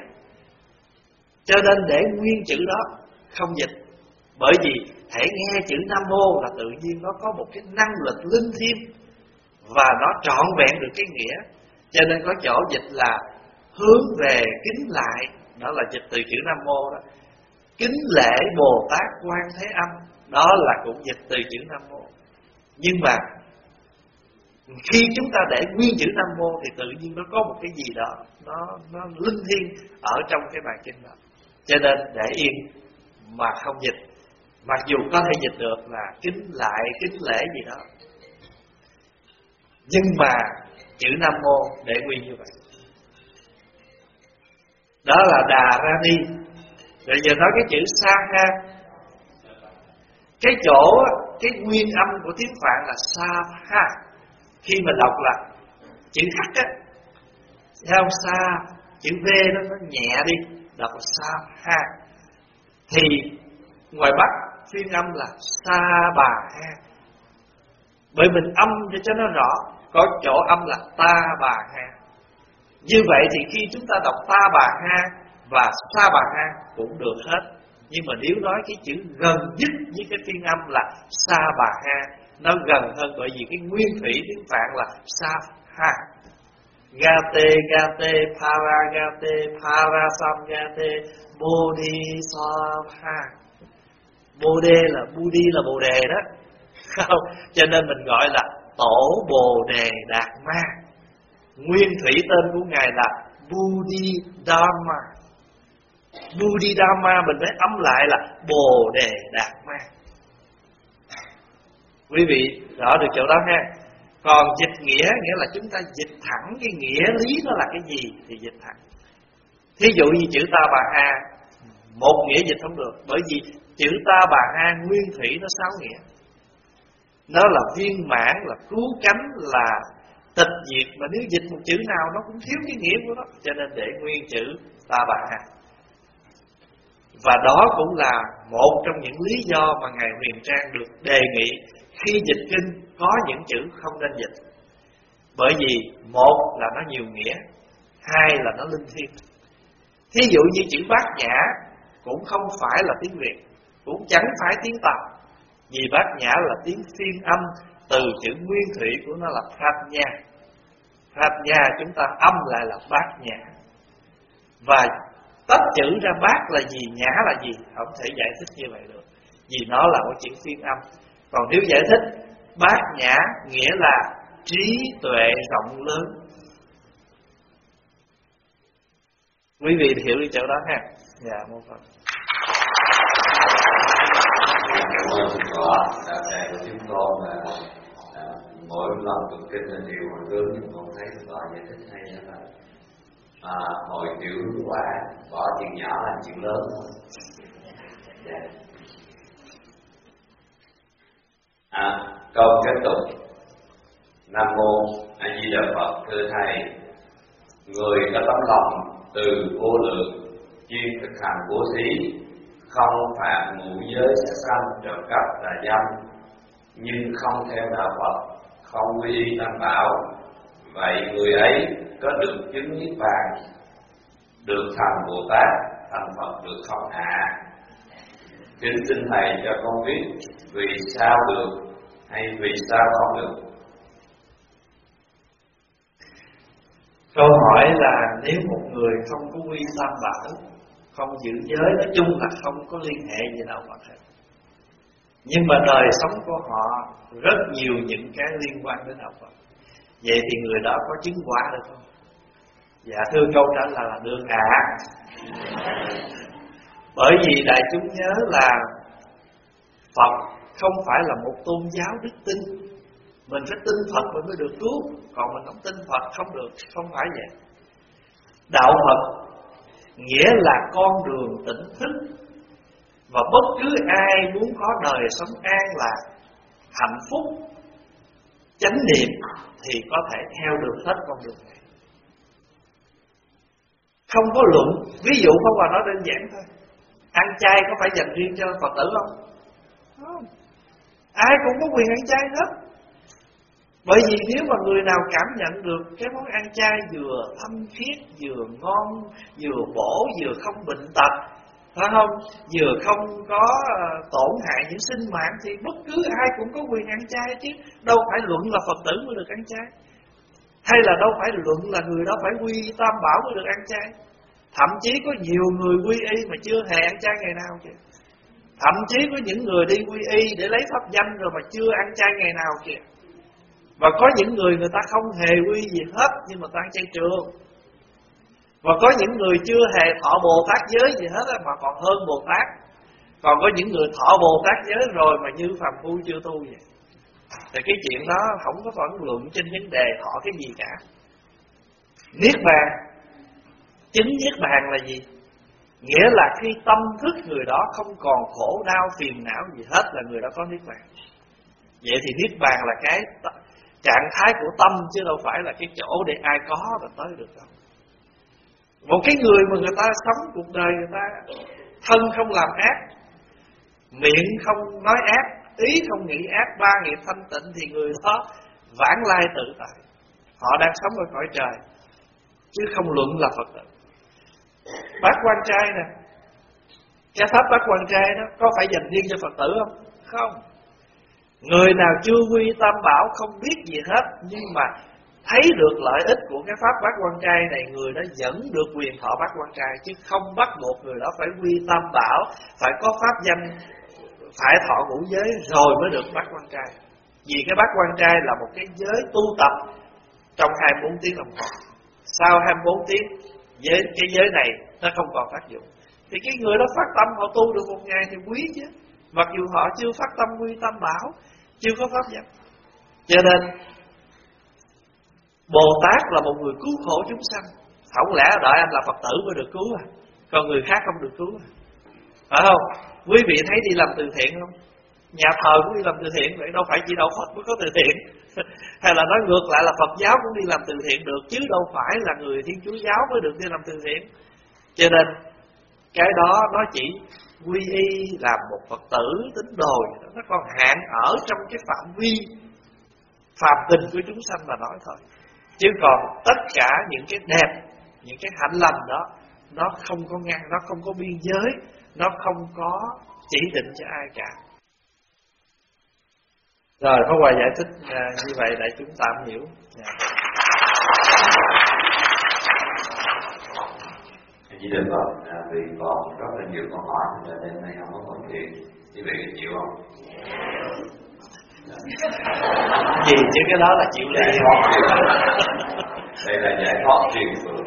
cho nên để nguyên chữ đó không dịch. Bởi vì hễ nghe chữ Nam Mô là tự nhiên nó có một cái năng lực linh thiêng và nó trọn vẹn được cái nghĩa. Cho nên có chỗ dịch là hướng về kính lại, đó là dịch từ chữ Nam Mô đó. Kính lễ Bồ Tát Quan Thế Âm, đó là cũng dịch từ chữ Nam Mô. Nhưng mà khi chúng ta để nguyên chữ Nam Mô thì tự nhiên nó có một cái gì đó nó linh thiêng ở trong cái bài kinh đó. Cho nên để yên mà không dịch, mặc dù có thể dịch được là kính lại, kính lễ gì đó, nhưng mà chữ Nam Mô để nguyên như vậy. Đó là Đà-ra-ni. Rồi giờ nói cái chữ Sa-ha. Cái chỗ, cái nguyên âm của tiếng Phạn là Sa-ha. Khi mà đọc là chữ H á, theo Sa, chữ V nó nhẹ đi, đọc là Sa-ha. Thì ngoài Bắc phiên âm là Sa-bà-ha. Bởi mình âm cho nó rõ, có chỗ âm là Ta-bà-ha. Như vậy thì khi chúng ta đọc Ta-bà-ha và Sa-bà-ha cũng được hết. Nhưng mà nếu nói cái chữ gần nhất với cái phiên âm là Sa-bà-ha, nó gần hơn, bởi vì cái nguyên thủy tiếng Phạn là Sa-ha. Gate, gate, para, gate, parasam, gate, bodhisattva. Bồ-đề là Budi là Bồ Đề đó. Không, cho nên mình gọi là Tổ Bồ Đề Đạt Ma. Nguyên thủy tên của Ngài là Bodhidharma. Bodhidharma mình phải âm lại là Bồ Đề Đạt Ma. Quý vị rõ được chỗ đó ha. Còn dịch nghĩa nghĩa là chúng ta dịch thẳng cái nghĩa lý nó là cái gì thì dịch thẳng. Thí dụ như chữ Ta Bà Ha, một nghĩa dịch không được, bởi vì chữ Ta Bà Ha nguyên thủy nó 6 nghĩa. Nó là viên mãn, là cứu cánh, là tịch diệt. Mà nếu dịch một chữ nào nó cũng thiếu cái nghĩa của nó, cho nên để nguyên chữ Ta Bà Ha. Và đó cũng là một trong những lý do mà Ngài Huyền Trang được đề nghị khi dịch kinh có những chữ không nên dịch. Bởi vì một là nó nhiều nghĩa, hai là nó linh thiêng. Thí dụ như chữ Bát Nhã cũng không phải là tiếng Việt, cũng chẳng phải tiếng Tàu, vì Bát Nhã là tiếng phiên âm từ chữ nguyên thủy của nó là Prajna. Prajna chúng ta âm lại là Bát Nhã. Và tách chữ ra bát là gì, nhã là gì, không thể giải thích như vậy được, vì nó là một chữ phiên âm. Còn nếu giải thích bát nhã nghĩa là trí tuệ rộng lớn. Quý vị hiểu đi chỗ đó ha. Dạ, một phần. Cảm ơn thầy Tọa. Đạo tràng của chúng con là mỗi lần tụng kinh là điều mà lớn, nhưng con thấy thầy Tọa giải thích hay lắm. Hồi chữ quả bỏ chữ nhỏ là chữ lớn thôi. Yeah. Câu kết tục. Nam mô A Di Đà Phật. Thưa thầy, người có tấm lòng từ vô lượng, chuyên thực hành bố thí, không phạm ngũ giới sát sanh, trộm cắp tà dâm, nhưng không theo đạo Phật, không quy y tam bảo, vậy người ấy có được chứng niết bàn, được thành Bồ Tát, thành Phật được không ạ? Kính xin thầy cho con biết vì sao được hay vì sao không được. Câu hỏi là nếu một người không có quy tam bảo, không giữ giới, nói chung là không có liên hệ gì đạo Phật hết, nhưng mà đời sống của họ rất nhiều những cái liên quan đến đạo Phật, vậy thì người đó có chứng quả được không? Dạ thưa câu trả lời là được ạ. Bởi vì đại chúng nhớ là Phật không phải là một tôn giáo đức tin. Mình phải tin Phật mình mới được cứu, còn mình không tin Phật không được, không phải vậy. Đạo Phật nghĩa là con đường tỉnh thức, và bất cứ ai muốn có đời sống an lạc, hạnh phúc, chánh niệm thì có thể theo được hết con đường này. Không có luận. Ví dụ Pháp Hòa nói đơn giản thôi, ăn chay có phải dành riêng cho Phật tử không? Không. Ai cũng có quyền ăn chay hết. Bởi vì nếu mà người nào cảm nhận được cái món ăn chay vừa thanh khiết, vừa ngon, vừa bổ, vừa không bệnh tật, phải không? Vừa không có tổn hại những sinh mạng, thì bất cứ ai cũng có quyền ăn chay chứ. Đâu phải luận là Phật tử mới được ăn chay, hay là đâu phải luận là người đó phải quy tam bảo mới được ăn chay. Thậm chí có nhiều người quy y mà chưa hề ăn chay ngày nào kìa. Thậm chí có những người đi quy y để lấy pháp danh rồi mà chưa ăn chay ngày nào kìa. Và có những người ta không hề quy gì hết, nhưng mà ta ăn chay trường. Và có những người chưa hề thọ Bồ Tát giới gì hết mà còn hơn Bồ Tát. Còn có những người thọ Bồ Tát giới rồi mà như phàm phu chưa tu vậy. Thì cái chuyện đó không có phản luận trên vấn đề thọ cái gì cả. Niết bàn, chứng niết bàn là gì? Nghĩa là khi tâm thức người đó không còn khổ đau phiền não gì hết là người đó có niết bàn. Vậy thì niết bàn là cái trạng thái của tâm, chứ đâu phải là cái chỗ để ai có và tới được đâu. Một cái người mà người ta sống cuộc đời, người ta thân không làm ác, miệng không nói ác, ý không nghĩ ác, ba nghiệp thanh tịnh, thì người đó vãng lai tự tại. Họ đang sống ở cõi trời, chứ không luận là Phật tử. Bát quan trai nè, cái pháp bát quan trai đó có phải dành riêng cho Phật tử không? Không. Người nào chưa quy tam bảo không biết gì hết, nhưng mà thấy được lợi ích của cái pháp bát quan trai này, người đó vẫn được quyền thọ bát quan trai, chứ không bắt buộc người đó phải quy tam bảo, phải có pháp danh, phải thọ ngũ giới rồi mới được bát quan trai. Vì cái bát quan trai là một cái giới tu tập trong 24 tiếng đồng hồ. Sau 24 tiếng cái giới này nó không còn tác dụng, Thì cái người đó phát tâm họ tu được một ngày thì quý chứ. Mặc dù họ chưa phát tâm quy tam bảo, chưa có pháp nhập. Cho nên Bồ Tát là một người cứu khổ chúng sanh. Không lẽ đợi anh là Phật tử mới được cứu à? Còn người khác không được cứu à? Phải không? Quý vị thấy đi làm từ thiện không? Nhà thờ cũng đi làm từ thiện vậy, đâu phải chỉ đạo Phật mới có từ thiện. Hay là nói ngược lại là Phật giáo cũng đi làm từ thiện được, chứ đâu phải là người Thiên Chúa giáo mới được đi làm từ thiện. Cho nên cái đó nó chỉ quy y làm một Phật tử tín đồ, nó còn hạn ở trong cái phạm vi phàm tình của chúng sanh mà nói thôi. Chứ còn tất cả những cái đẹp, những cái hạnh lành đó, nó không có ngăn, nó không có biên giới, nó không có chỉ định cho ai cả. Rồi Pháp Hòa giải thích như vậy để chúng ta hiểu. Chỉ được rồi, vì còn rất là nhiều câu hỏi cho nên nay không có hỏi chuyện. Quý vị chịu không? Gì chứ cái đó là chịu đi. Đây là giải thoát truyền phượng.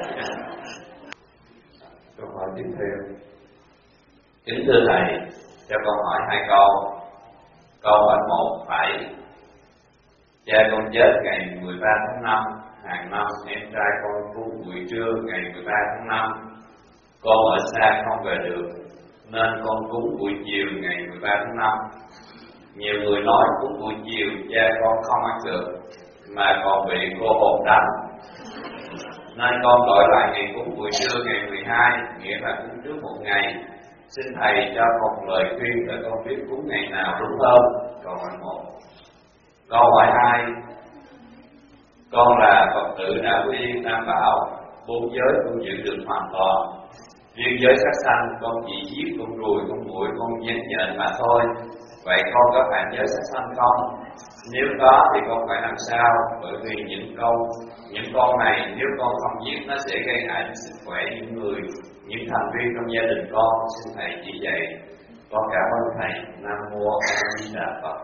Câu hỏi tiếp theo. Kính thưa thầy, cho con hỏi 2 câu. Câu hỏi 1 phải: cha con chết ngày 13 tháng 5, hàng năm em trai con cúng buổi trưa ngày 13 tháng 5. Con ở xa không về được, nên con cúng buổi chiều ngày 13 tháng 5. Nhiều người nói cúng buổi chiều cha con không ăn được, mà còn bị cô hồn đánh. Nên con gọi lại ngày cúng buổi trưa ngày 12, nghĩa là cúng trước một ngày. Xin thầy cho con lời khuyên để con biết cúng ngày nào đúng hơn. Câu hỏi 1. Câu hỏi 2. Con là Phật tử Đạo Viên Tam Bảo, 4 giới con giữ được hoàn toàn. Riêng giới sát sanh con chỉ giết con ruồi, con muỗi, con nhện nhện mà thôi. Vậy con có phạm giới sát sanh không? Nếu có thì con phải làm sao? Bởi vì những con này nếu con không giết nó sẽ gây hại đến sức khỏe những thành viên trong gia đình con. Xin thầy chỉ dạy. Con cảm ơn thầy. Nam mô A Di Đà Phật.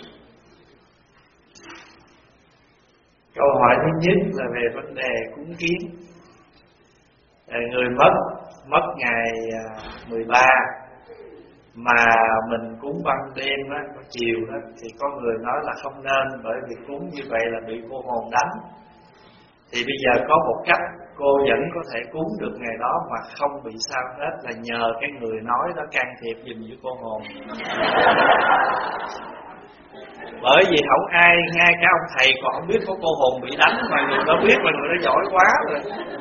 Câu hỏi thứ nhất là về vấn đề cúng kiến. Người mất ngày 13 mà mình cúng ban đêm đó, chiều đó, thì có người nói là không nên, bởi vì cúng như vậy là bị cô hồn đánh. Thì bây giờ có một cách cô vẫn có thể cúng được ngày đó mà không bị sao hết, là nhờ cái người nói đó can thiệp giùm với cô hồn. Bởi vì không ai, ngay cả ông thầy còn không biết có cô hồn bị đánh, mà người đó biết là người đó giỏi quá rồi,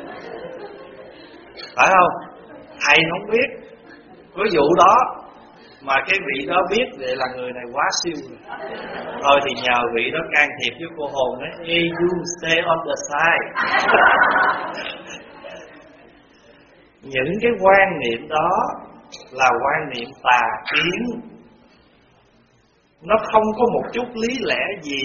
phải không? Thầy không biết có vụ đó, mà cái vị đó biết vậy là người này quá siêu rồi. Thôi thì nhờ vị đó can thiệp với cô hồn đấy. Hey, you stay on the side. Những cái quan niệm đó là quan niệm tà kiến, nó không có một chút lý lẽ gì.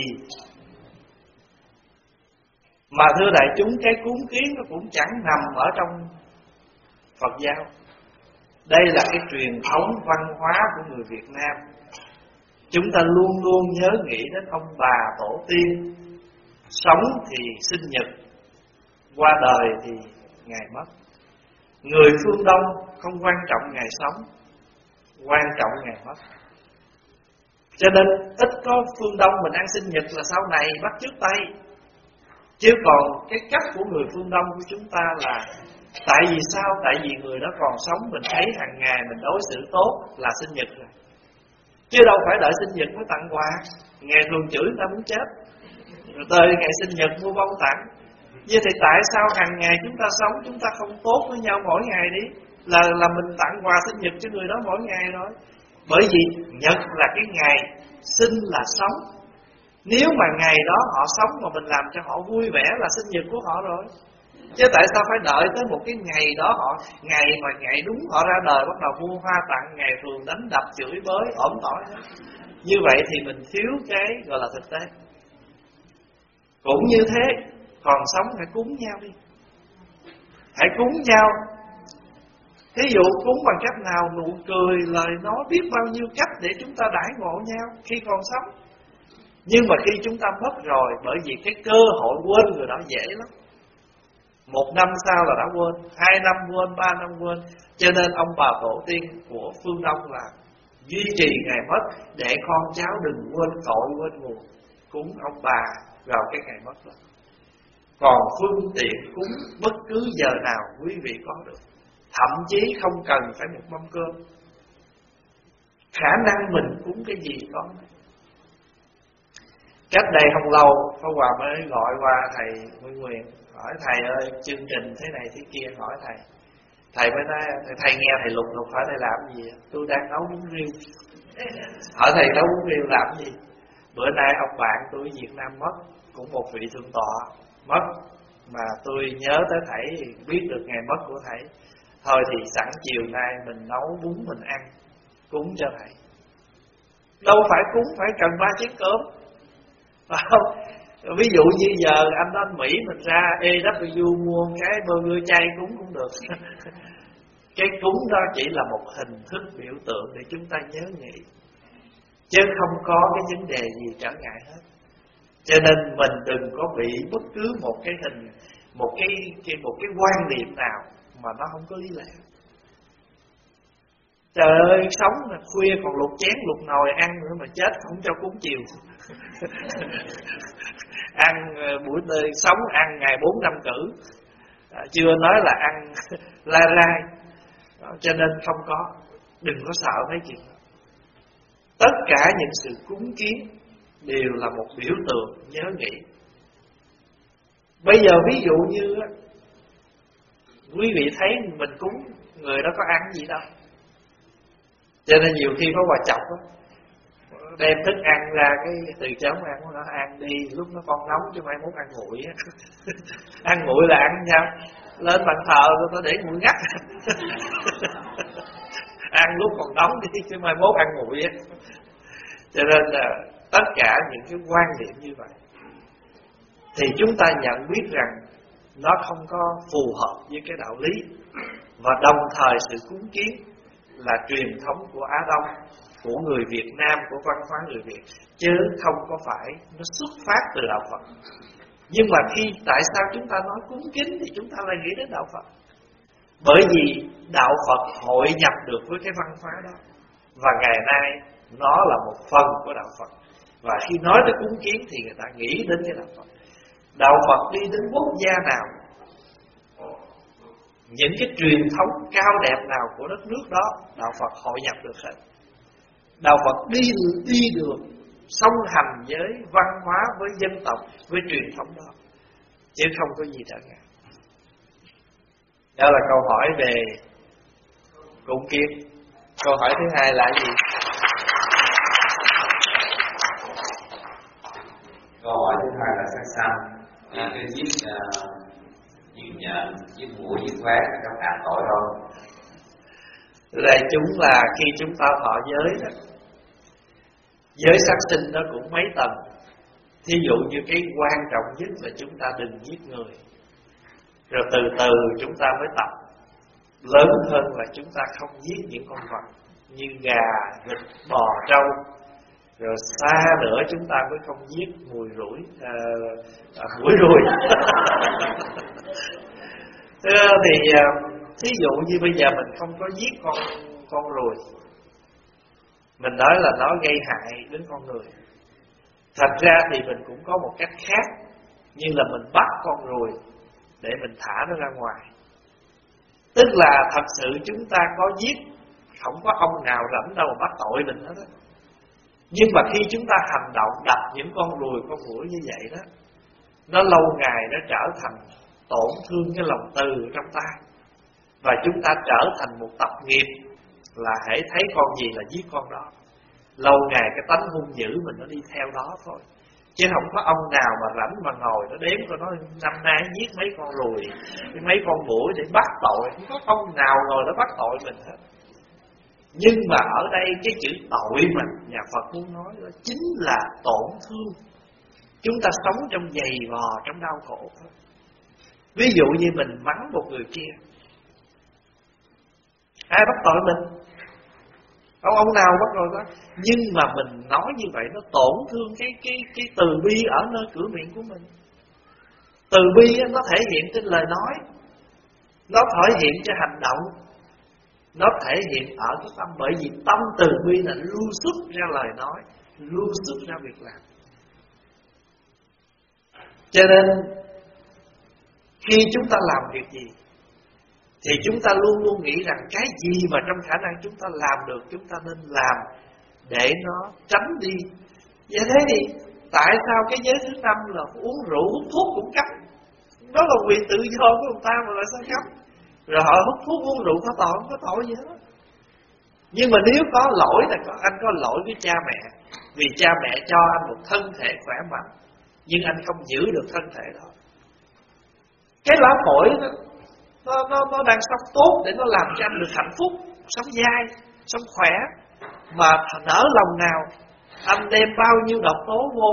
Mà thưa đại chúng, cái cúng kiến nó cũng chẳng nằm ở trong Phật giáo. Đây là cái truyền thống văn hóa của người Việt Nam. Chúng ta luôn luôn nhớ nghĩ đến ông bà tổ tiên. Sống thì sinh nhật, qua đời thì ngày mất. Người phương Đông không quan trọng ngày sống, quan trọng ngày mất. Cho nên ít có phương Đông mình ăn sinh nhật là sau này bắt chước Tây. Chứ còn cái cách của người phương Đông của chúng ta là tại vì sao? Tại vì người đó còn sống, mình thấy hàng ngày mình đối xử tốt là sinh nhật rồi. Chứ đâu phải đợi sinh nhật mới tặng quà. Ngày thường chửi người ta muốn chết, rồi tới ngày sinh nhật mua bông tặng. Vậy thì tại sao hàng ngày chúng ta sống, chúng ta không tốt với nhau mỗi ngày đi? Là mình tặng quà sinh nhật cho người đó mỗi ngày rồi. Bởi vì nhật là cái ngày, sinh là sống. Nếu mà ngày đó họ sống mà mình làm cho họ vui vẻ là sinh nhật của họ rồi. Chứ tại sao phải đợi tới một cái ngày đó ngày đúng họ ra đời bắt đầu mua hoa tặng, ngày thường đánh đập chửi bới ổn tỏi đó. Như vậy thì mình thiếu cái gọi là thực tế. Cũng như thế, còn sống hãy cúng nhau đi. Hãy cúng nhau. Thí dụ cúng bằng cách nào? Nụ cười, lời nói, biết bao nhiêu cách để chúng ta đãi ngộ nhau khi còn sống. Nhưng mà khi chúng ta mất rồi, bởi vì cái cơ hội quên người đó dễ lắm. 1 năm sau là đã quên, 2 năm quên, 3 năm quên. Cho nên ông bà tổ tiên của phương Đông là duy trì ngày mất để con cháu đừng quên cội quên nguồn, cúng ông bà vào cái ngày mất đó. Còn phương tiện cúng bất cứ giờ nào quý vị có được, thậm chí không cần phải một mâm cơm. Khả năng mình cúng cái gì có. Cách đây không lâu, Pháp Hòa mới gọi qua thầy Nguyên Nguyện, hỏi thầy ơi, chương trình thế này thế kia, hỏi thầy. Thầy mới nói, thầy nghe thầy lục hỏi thầy làm gì? Tôi đang nấu bún riêu. Hỏi thầy nấu bún riêu làm gì? Bữa nay ông bạn tôi ở Việt Nam mất, cũng một vị thượng tọa mất, mà tôi nhớ tới thầy, biết được ngày mất của thầy. Thôi thì sẵn chiều nay mình nấu bún mình ăn, cúng cho thầy. Đâu phải cúng phải cần 3 chén cơm, phải không? Ví dụ như giờ anh Mỹ mình ra EW mua cái burger chay cúng cũng được. Cái cúng đó chỉ là một hình thức biểu tượng để chúng ta nhớ nghĩ, chứ không có cái vấn đề gì trở ngại hết. Cho nên mình đừng có bị bất cứ một cái hình, một cái quan niệm nào mà nó không có lý lẽ. Trời ơi, sống khuya còn lục chén lục nồi ăn nữa mà chết không cho cúng chiều. Ăn buổi tối sống ăn ngày 4-5 cử, chưa nói là ăn la rai. Cho nên không có, đừng có sợ mấy chuyện đó. Tất cả những sự cúng kiến đều là một biểu tượng nhớ nghĩ. Bây giờ ví dụ như quý vị thấy mình cúng, người đó có ăn gì đâu. Cho nên nhiều khi có quà chọc đó, đem thức ăn ra cái từ chóng ăn của nó ăn đi, lúc nó còn nóng chứ mai mốt ăn nguội. Ăn nguội là ăn nhau, lên bàn thờ nó để nguội ngắt. Ăn lúc còn nóng đi chứ mai mốt ăn nguội. Cho nên là tất cả những cái quan điểm như vậy thì chúng ta nhận biết rằng nó không có phù hợp với cái đạo lý. Và đồng thời sự cúng kiến là truyền thống của Á Đông, của người Việt Nam, của văn hóa người Việt, chứ không có phải nó xuất phát từ đạo Phật. Nhưng mà tại sao chúng ta nói cúng kính thì chúng ta lại nghĩ đến đạo Phật? Bởi vì đạo Phật hội nhập được với cái văn hóa đó, và ngày nay nó là một phần của đạo Phật. Và khi nói tới cúng kiến thì người ta nghĩ đến cái đạo Phật. Đạo Phật đi đến quốc gia nào, những cái truyền thống cao đẹp nào của đất nước đó, đạo Phật hội nhập được hết. Đạo Phật đi được song hành với văn hóa, với dân tộc, với truyền thống đó, chứ không có gì trở ngại. Đó là câu hỏi về cúng kiến. Câu hỏi thứ hai là gì? Câu hỏi thứ hai là sát sanh. Cái giết giết mũi, giết quét có phạm tội không? Đây chúng là khi chúng ta thọ giới đó, giới sát sinh nó cũng mấy tầng. Thí dụ như cái quan trọng nhất là chúng ta đừng giết người, rồi từ từ chúng ta mới tập. Lớn hơn là chúng ta không giết những con vật như gà, vịt, bò, trâu. Rồi xa nữa chúng ta mới không giết mũi ruồi. Thì thí dụ như bây giờ mình không có giết con ruồi, mình nói là nó gây hại đến con người. Thật ra thì mình cũng có một cách khác, như là mình bắt con ruồi để mình thả nó ra ngoài. Tức là thật sự chúng ta có giết, không có ông nào rảnh đâu mà bắt tội mình hết á. Nhưng mà khi chúng ta hành động đập những con ruồi, con muỗi như vậy đó, nó lâu ngày nó trở thành tổn thương cái lòng từ trong ta. Và chúng ta trở thành một tập nghiệp là hễ thấy con gì là giết con đó. Lâu ngày cái tánh hung dữ mình nó đi theo đó thôi. Chứ không có ông nào mà rảnh mà ngồi nó đếm coi nó năm nay giết mấy con ruồi, mấy con muỗi để bắt tội. Không có ông nào ngồi nó bắt tội mình hết. Nhưng mà ở đây cái chữ tội mà nhà Phật muốn nói đó chính là tổn thương. Chúng ta sống trong giày vò, trong đau khổ thôi. Ví dụ như mình mắng một người kia, ai bắt tội mình? Ông nào bắt rồi đó. Nhưng mà mình nói như vậy nó tổn thương cái từ bi ở nơi cửa miệng của mình. Từ bi nó thể hiện trên lời nói, nó thể hiện trên hành động, nó thể hiện ở cái tâm. Bởi vì tâm từ bi là lưu xuất ra lời nói, lưu xuất ra việc làm. Cho nên khi chúng ta làm việc gì thì chúng ta luôn luôn nghĩ rằng cái gì mà trong khả năng chúng ta làm được, chúng ta nên làm để nó tránh đi. Vậy thế thì tại sao cái giới thứ 5 là uống rượu hút thuốc cũng cấm? Đó là quyền tự do của người ta mà lại sao cấm? Rồi họ hút thuốc uống rượu có tội, không có tội gì hết. Nhưng mà nếu có lỗi là anh có lỗi với cha mẹ, vì cha mẹ cho anh một thân thể khỏe mạnh, nhưng anh không giữ được thân thể đó. Cái lá phổi nó đang sống tốt để nó làm cho anh được hạnh phúc, sống dai, sống khỏe. Mà nỡ lòng nào anh đem bao nhiêu độc tố vô,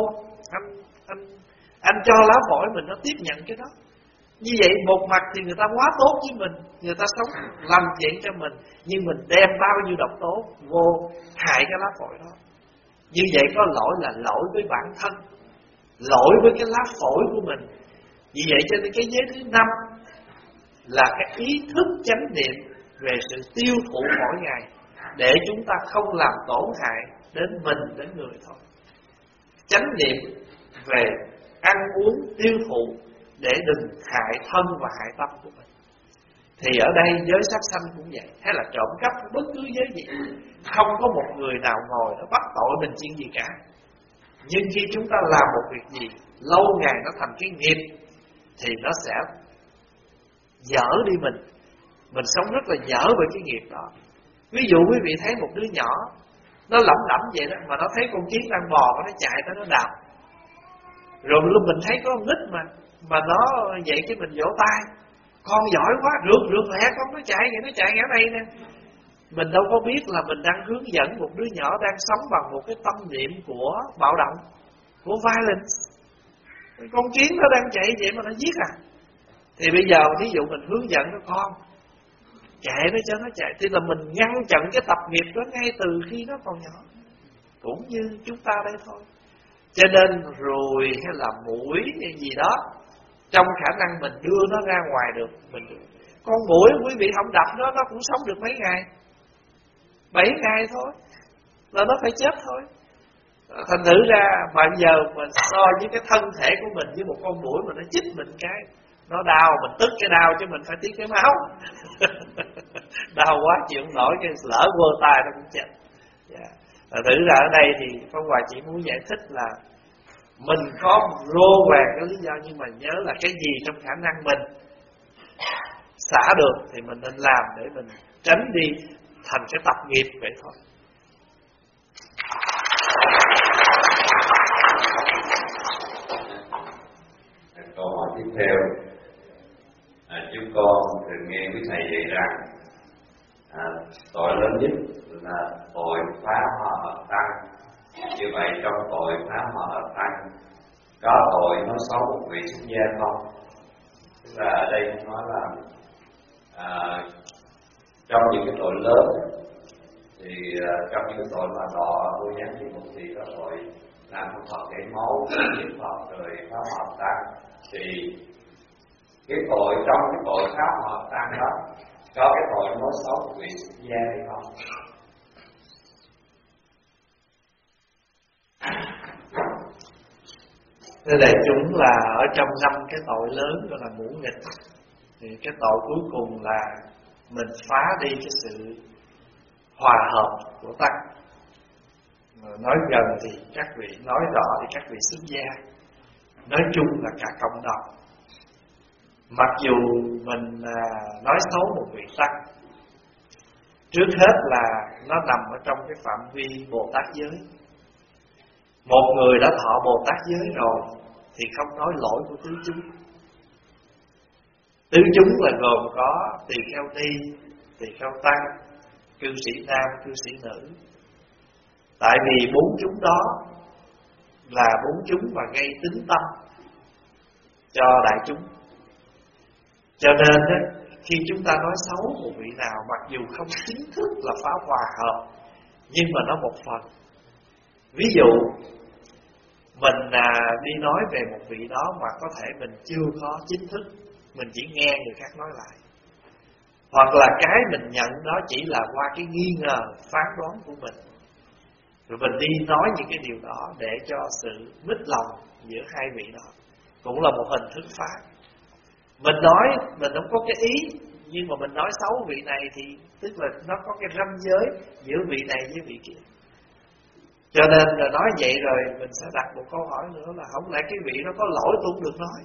anh cho lá phổi mình nó tiếp nhận cái đó. Như vậy một mặt thì người ta quá tốt với mình, người ta sống lành thiện cho mình, nhưng mình đem bao nhiêu độc tố vô hại cái lá phổi đó. Như vậy có lỗi là lỗi với bản thân, lỗi với cái lá phổi của mình. Vì vậy cho nên cái giới thứ 5 là cái ý thức chánh niệm về sự tiêu thụ mỗi ngày, để chúng ta không làm tổn hại đến mình, đến người thôi. Chánh niệm về ăn uống tiêu thụ để đừng hại thân và hại tâm của mình. Thì ở đây giới sát sanh cũng vậy, hay là trộm cắp, bất cứ giới gì, không có một người nào ngồi nó bắt tội mình chuyện gì cả. Nhưng khi chúng ta làm một việc gì lâu ngày nó thành cái nghiệp thì nó sẽ dở đi mình sống rất là dở với cái nghiệp đó. Ví dụ quý vị thấy một đứa nhỏ nó lẩm lẩm vậy đó, mà nó thấy con kiến đang bò và nó chạy tới nó đạp. Rồi lúc mình thấy có con nít mà nó vậy cái mình vỗ tay, con giỏi quá, rượt lẹ con, nó chạy ngã đây nè. Mình đâu có biết là mình đang hướng dẫn một đứa nhỏ đang sống bằng một cái tâm niệm của bạo động, của violence. Con kiến nó đang chạy vậy mà nó giết à. Thì bây giờ ví dụ mình hướng dẫn nó, con chạy nó cho nó chạy, thì là mình ngăn chặn cái tập nghiệp đó ngay từ khi nó còn nhỏ. Cũng như chúng ta đây thôi. Cho nên ruồi hay là muỗi hay gì đó, trong khả năng mình đưa nó ra ngoài được, mình được. Con muỗi quý vị không đập nó cũng sống được mấy ngày, 7 ngày thôi là nó phải chết thôi. Thành thử ra mà giờ mình so với cái thân thể của mình với một con muỗi mà nó chích mình cái, nó đau, mình tức cái đau chứ mình phải tiếc cái máu. Đau quá chịu không nổi, cái lỡ quơ tay nó cũng chết. Thử ra ở đây thì Pháp Hòa chỉ muốn giải thích là mình có rô vàng cái lý do, nhưng mà nhớ là cái gì trong khả năng mình xả được thì mình nên làm để mình tránh đi thành cái tập nghiệp vậy thôi. Câu hỏi tiếp theo, chúng con thường nghe quý thầy dạy rằng tội lớn nhất là tội phá hòa hợp tăng. Như vậy trong tội phá hòa hợp tăng có tội nói xấu một vị xuất gia không? Tức là ở đây nói là trong những cái tội lớn thì trong những cái tội mà đọa vô gián địa ngục thì có tội làm cho Phật chảy máu, giết Phật rồi phá hòa hợp tăng. Thì cái tội trong cái tội phá hòa hợp tăng đó có cái tội nói xấu một vị xuất gia hay không? Thế đại chúng là ở trong 5 cái tội lớn gọi là ngũ nghịch, thì cái tội cuối cùng là mình phá đi cái sự hòa hợp của tăng. Nói gần thì các vị, nói rõ thì các vị xuất gia, nói chung là cả cộng đồng. Mặc dù mình nói xấu một vị tăng, trước hết là nó nằm ở trong cái phạm vi Bồ Tát giới. Một người đã thọ Bồ Tát giới rồi thì không nói lỗi của tứ chúng. Tứ chúng là gồm có tỳ kheo ni, tỳ kheo tăng, cư sĩ nam, cư sĩ nữ. Tại vì 4 chúng đó là 4 chúng mà gây tính tâm cho đại chúng. Cho nên khi chúng ta nói xấu một vị nào, mặc dù không chính thức là phá hòa hợp, nhưng mà nó một phần. Ví dụ mình đi nói về một vị đó mà có thể mình chưa có chính thức, mình chỉ nghe người khác nói lại, hoặc là cái mình nhận đó chỉ là qua cái nghi ngờ phán đoán của mình, rồi mình đi nói những cái điều đó để cho sự mít lòng giữa hai vị đó, cũng là một hình thức phá. Mình nói mình không có cái ý, nhưng mà mình nói xấu vị này thì tức là nó có cái ranh giới giữa vị này với vị kia. Cho nên là nói vậy rồi mình sẽ đặt một câu hỏi nữa là không lẽ cái vị nó có lỗi tôi không được nói?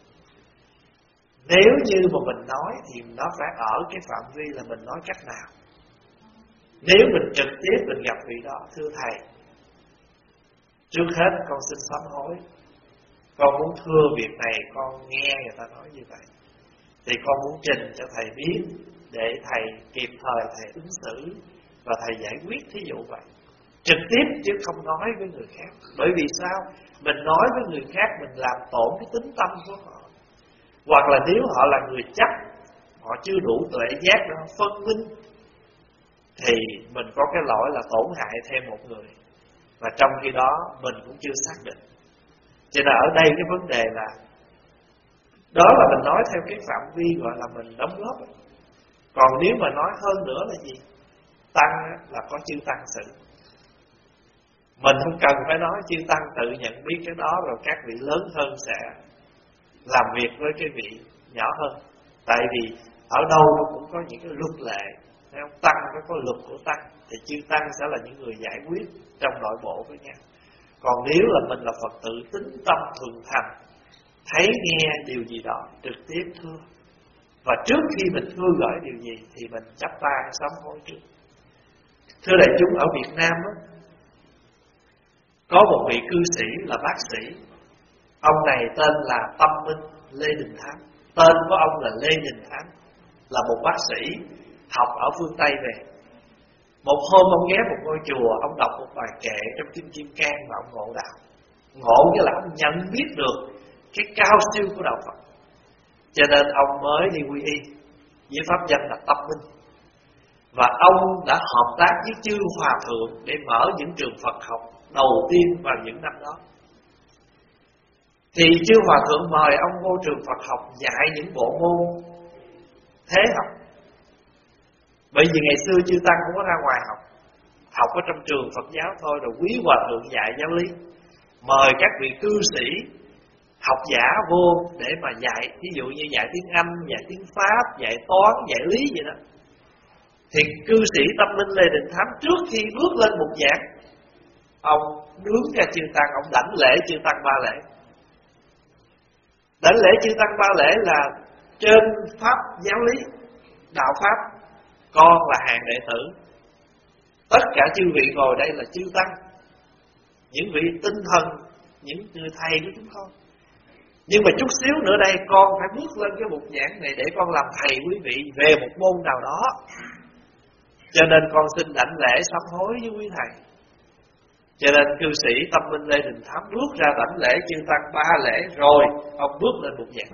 Nếu như mà mình nói thì nó phải ở cái phạm vi là mình nói cách nào. Nếu mình trực tiếp mình gặp vị đó, thưa thầy, trước hết con xin sám hối, con muốn thưa việc này, con nghe người ta nói như vậy, thì con muốn trình cho thầy biết để thầy kịp thời thầy ứng xử và thầy giải quyết, thí dụ vậy. Trực tiếp chứ không nói với người khác. Bởi vì sao? Mình nói với người khác mình làm tổn cái tính tâm của họ. Hoặc là nếu họ là người chấp, họ chưa đủ tuệ giác để phân minh, thì mình có cái lỗi là tổn hại thêm một người, và trong khi đó mình cũng chưa xác định. Cho nên ở đây cái vấn đề là đó là mình nói theo cái phạm vi gọi là mình đóng góp. Còn nếu mà nói hơn nữa là gì? Tăng là có chư tăng sự. Mình không cần phải nói, chư tăng tự nhận biết cái đó, rồi các vị lớn hơn sẽ làm việc với cái vị nhỏ hơn. Tại vì ở đâu nó cũng có những cái luật lệ. Tăng nó có luật của tăng, thì chư tăng sẽ là những người giải quyết trong nội bộ với nhau. Còn nếu là mình là Phật tử tín tâm thuần thành, thấy nghe điều gì đó trực tiếp thưa, và trước khi mình thưa gửi điều gì thì mình chắp tay sám hối trước. Thưa đại chúng, ở Việt Nam đó, có một vị cư sĩ là bác sĩ. Ông này tên là Tâm Minh Lê Đình Thám. Tên của ông là Lê Đình Thám, là một bác sĩ học ở phương Tây về. Một hôm ông ghé một ngôi chùa, ông đọc một bài kệ trong Kinh Kim Cang và ông ngộ đạo. Ngộ nghĩa là ông nhận biết được cái cao siêu của đạo Phật. Cho nên ông mới đi quy y với pháp danh là Tâm Minh. Và ông đã hợp tác với chư hòa thượng để mở những trường Phật học đầu tiên vào những năm đó. Thì chư hòa thượng mời ông vô trường Phật học dạy những bộ môn thế học. Bởi vì ngày xưa chư tăng không có ra ngoài học, học ở trong trường Phật giáo thôi, rồi quý hòa thượng dạy giáo lý. Mời các vị cư sĩ học giả vô để mà dạy, ví dụ như dạy tiếng Anh, dạy tiếng Pháp, dạy toán, dạy lý vậy đó. Thì cư sĩ Tâm Minh Lê Đình Thám trước khi bước lên bục giảng, ông nướng ra chư tăng, ông đảnh lễ chư tăng 3 lễ. Đảnh lễ chư tăng 3 lễ là trên pháp giáo lý, đạo pháp, con là hàng đệ tử, tất cả chư vị ngồi đây là chư tăng, những vị tinh thần, những người thầy của chúng con. Nhưng mà chút xíu nữa đây con phải bước lên cái bục giảng này để con làm thầy quý vị về một môn nào đó. Cho nên con xin đảnh lễ sám hối với quý thầy. Cho nên cư sĩ Tâm Minh Lê Đình Thám bước ra đảnh lễ chư tăng 3 lễ, rồi ông bước lên bục giảng.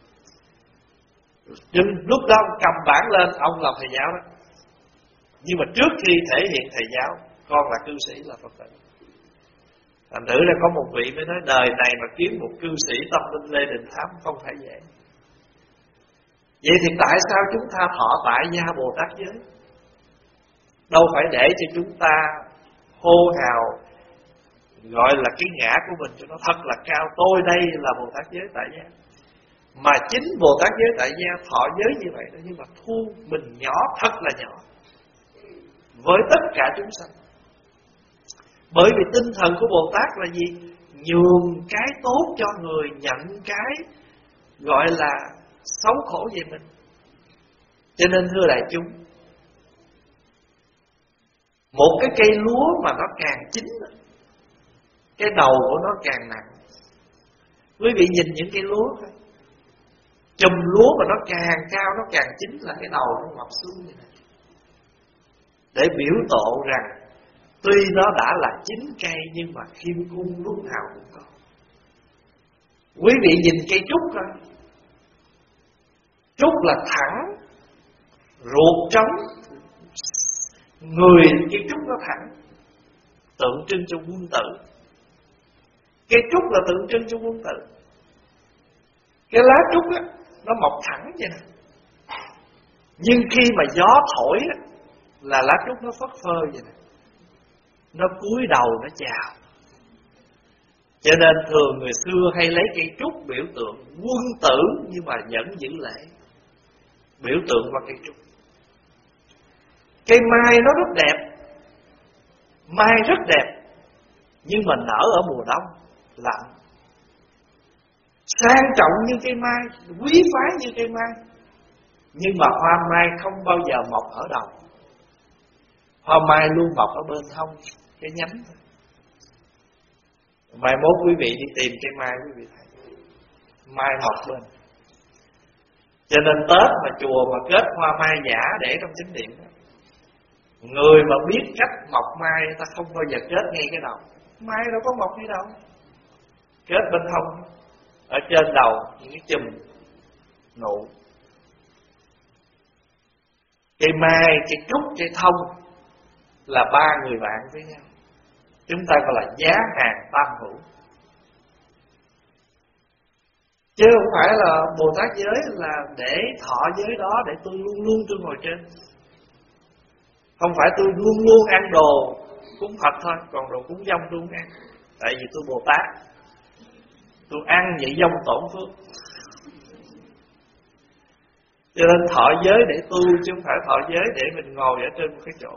Nhưng lúc đó ông cầm bảng lên, ông là thầy giáo đó. Nhưng mà trước khi thể hiện thầy giáo, con là cư sĩ, là Phật tử. Thành thử là có một vị mới nói đời này mà kiếm một cư sĩ Tâm Minh Lê Đình Thám không phải dễ. Vậy thì tại sao chúng ta thọ tại gia Bồ Tát giới? Đâu phải để cho chúng ta hô hào gọi là cái ngã của mình cho nó thật là cao, tôi đây là Bồ Tát giới tại gia. Mà chính Bồ Tát giới tại gia thọ giới như vậy đó, nhưng mà thu mình nhỏ, thật là nhỏ với tất cả chúng sanh. Bởi vì tinh thần của Bồ Tát là gì? Nhường cái tốt cho người, nhận cái gọi là xấu khổ về mình. Cho nên thưa đại chúng, một cái cây lúa mà nó càng chín, cái đầu của nó càng nặng. Quý vị nhìn những cây lúa thôi, chùm lúa mà nó càng cao, nó càng chín là cái đầu nó ngọc xuống như này, để biểu lộ rằng tuy nó đã là chín cây nhưng mà khiêm cung lúc nào cũng có. Quý vị nhìn cây trúc coi, trúc là thẳng, ruột trống, người cây trúc nó thẳng, tượng trưng cho quân tử. Cây trúc là tượng trưng cho quân tử. Cái lá trúc á, nó mọc thẳng vậy nè, nhưng khi mà gió thổi á, là lá trúc nó phất phơ vậy nè, nó cúi đầu nó chào. Cho nên thường người xưa hay lấy cây trúc biểu tượng quân tử, nhưng mà vẫn giữ lễ, biểu tượng qua cây trúc. Cây mai nó rất đẹp, mai rất đẹp, nhưng mà nở ở mùa đông lạnh. Sang trọng như cây mai, quý phái như cây mai, nhưng mà hoa mai không bao giờ mọc ở đầu. Hoa mai luôn mọc ở bên hông, cái nhánh thôi. Mai mốt quý vị đi tìm cây mai, quý vị thấy mai mọc bên. Cho nên Tết mà chùa mà kết hoa mai giả để trong chính điện đó, người mà biết cách mọc mai ta không bao giờ kết ngay cái đầu. Mai đâu có mọc ngay đâu, kết bên hông, ở trên đầu những cái chùm nụ. Cây mai, cây trúc, cây thông là ba người bạn với nhau. Chúng ta gọi là giá hàng tam hữu. Chứ không phải là Bồ Tát giới là để thọ giới đó để tôi luôn luôn tôi ngồi trên. Không phải tôi luôn luôn ăn đồ cúng Phật thôi, còn đồ cúng dông tôi không ăn. Tại vì tôi Bồ Tát, tôi ăn vậy dông tổn phước. Cho nên thọ giới để tu, chứ không phải thọ giới để mình ngồi ở trên một cái chỗ.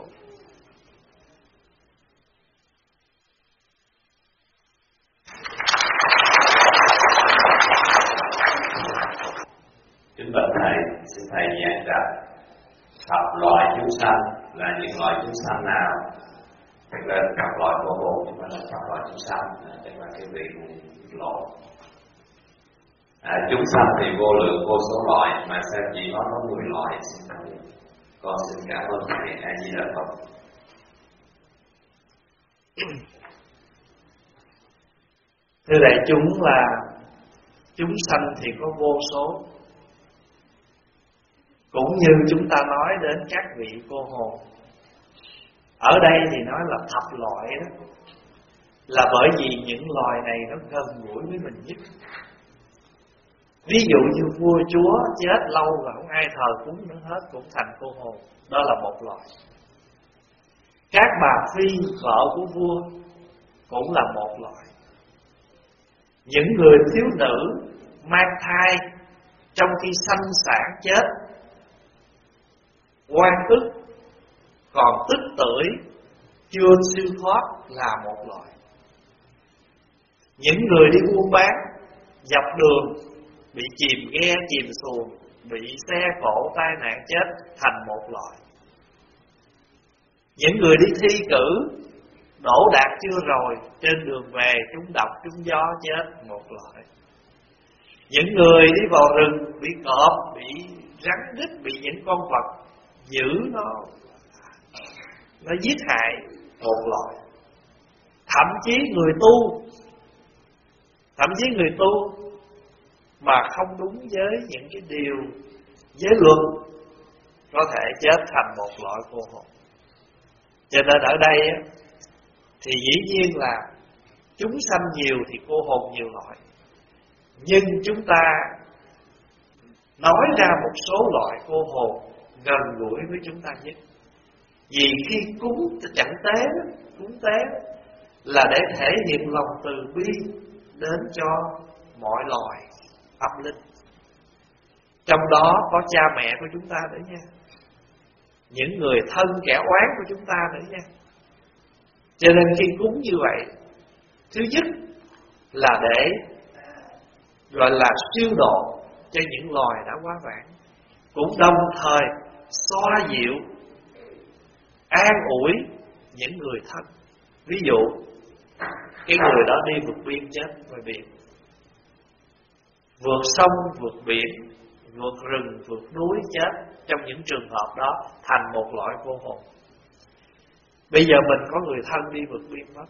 Kính bạch thầy, xin thầy giảng giải thập loại chúng sanh là những loại chúng sanh nào? Tức là thập loại của hồn, nhưng mà là thập loại chúng sanh, tức là cái vị lộ. Chúng sanh thì vô lượng vô số loại, mà sao chỉ nói có 10 loại? Xin thầy, con xin cảm ơn thầy. A Di Đà Phật. Thưa đại chúng, là chúng sanh thì có vô số. Cũng như chúng ta nói đến các vị cô hồn, ở đây thì nói là thập loại đó, là bởi vì những loài này nó gần gũi với mình nhất. Ví dụ như vua chúa chết lâu rồi không ai thờ cúng nữa hết, cũng thành cô hồn, đó là một loại. Các bà phi vợ của vua cũng là một loại. Những người thiếu nữ mang thai trong khi sanh sản chết, oan ức còn tức tưởi chưa siêu thoát là một loại. Những người đi buôn bán dọc đường bị chìm ghe chìm xuồng, bị xe cộ tai nạn chết, thành một loại. Những người đi thi cử đỗ đạt chưa rồi, trên đường về trúng độc trúng gió chết, một loại. Những người đi vào rừng bị cọp, bị rắn rít, bị những con vật dữ nó giết hại, một loại. Thậm chí người tu mà không đúng với những cái điều giới luật có thể chết thành một loại cô hồn. Cho nên ở đây thì dĩ nhiên là chúng sanh nhiều thì cô hồn nhiều loại, nhưng chúng ta nói ra một số loại cô hồn gần gũi với chúng ta nhất. Vì khi cúng chẳng tế, cúng tế là để thể hiện lòng từ bi đến cho mọi loài tâm linh. Trong đó có cha mẹ của chúng ta nữa nha, những người thân kẻ oán của chúng ta nữa nha. Cho nên khi cúng như vậy, thứ nhất là để gọi là siêu độ cho những loài đã quá vãng, cũng đồng thời xoa dịu, an ủi những người thân. Ví dụ cái người đó đi vượt biên chết ngoài biển, vượt sông, vượt biển, vượt rừng, vượt núi chết, trong những trường hợp đó thành một loại cô hồn. Bây giờ mình có người thân đi vượt biên mất,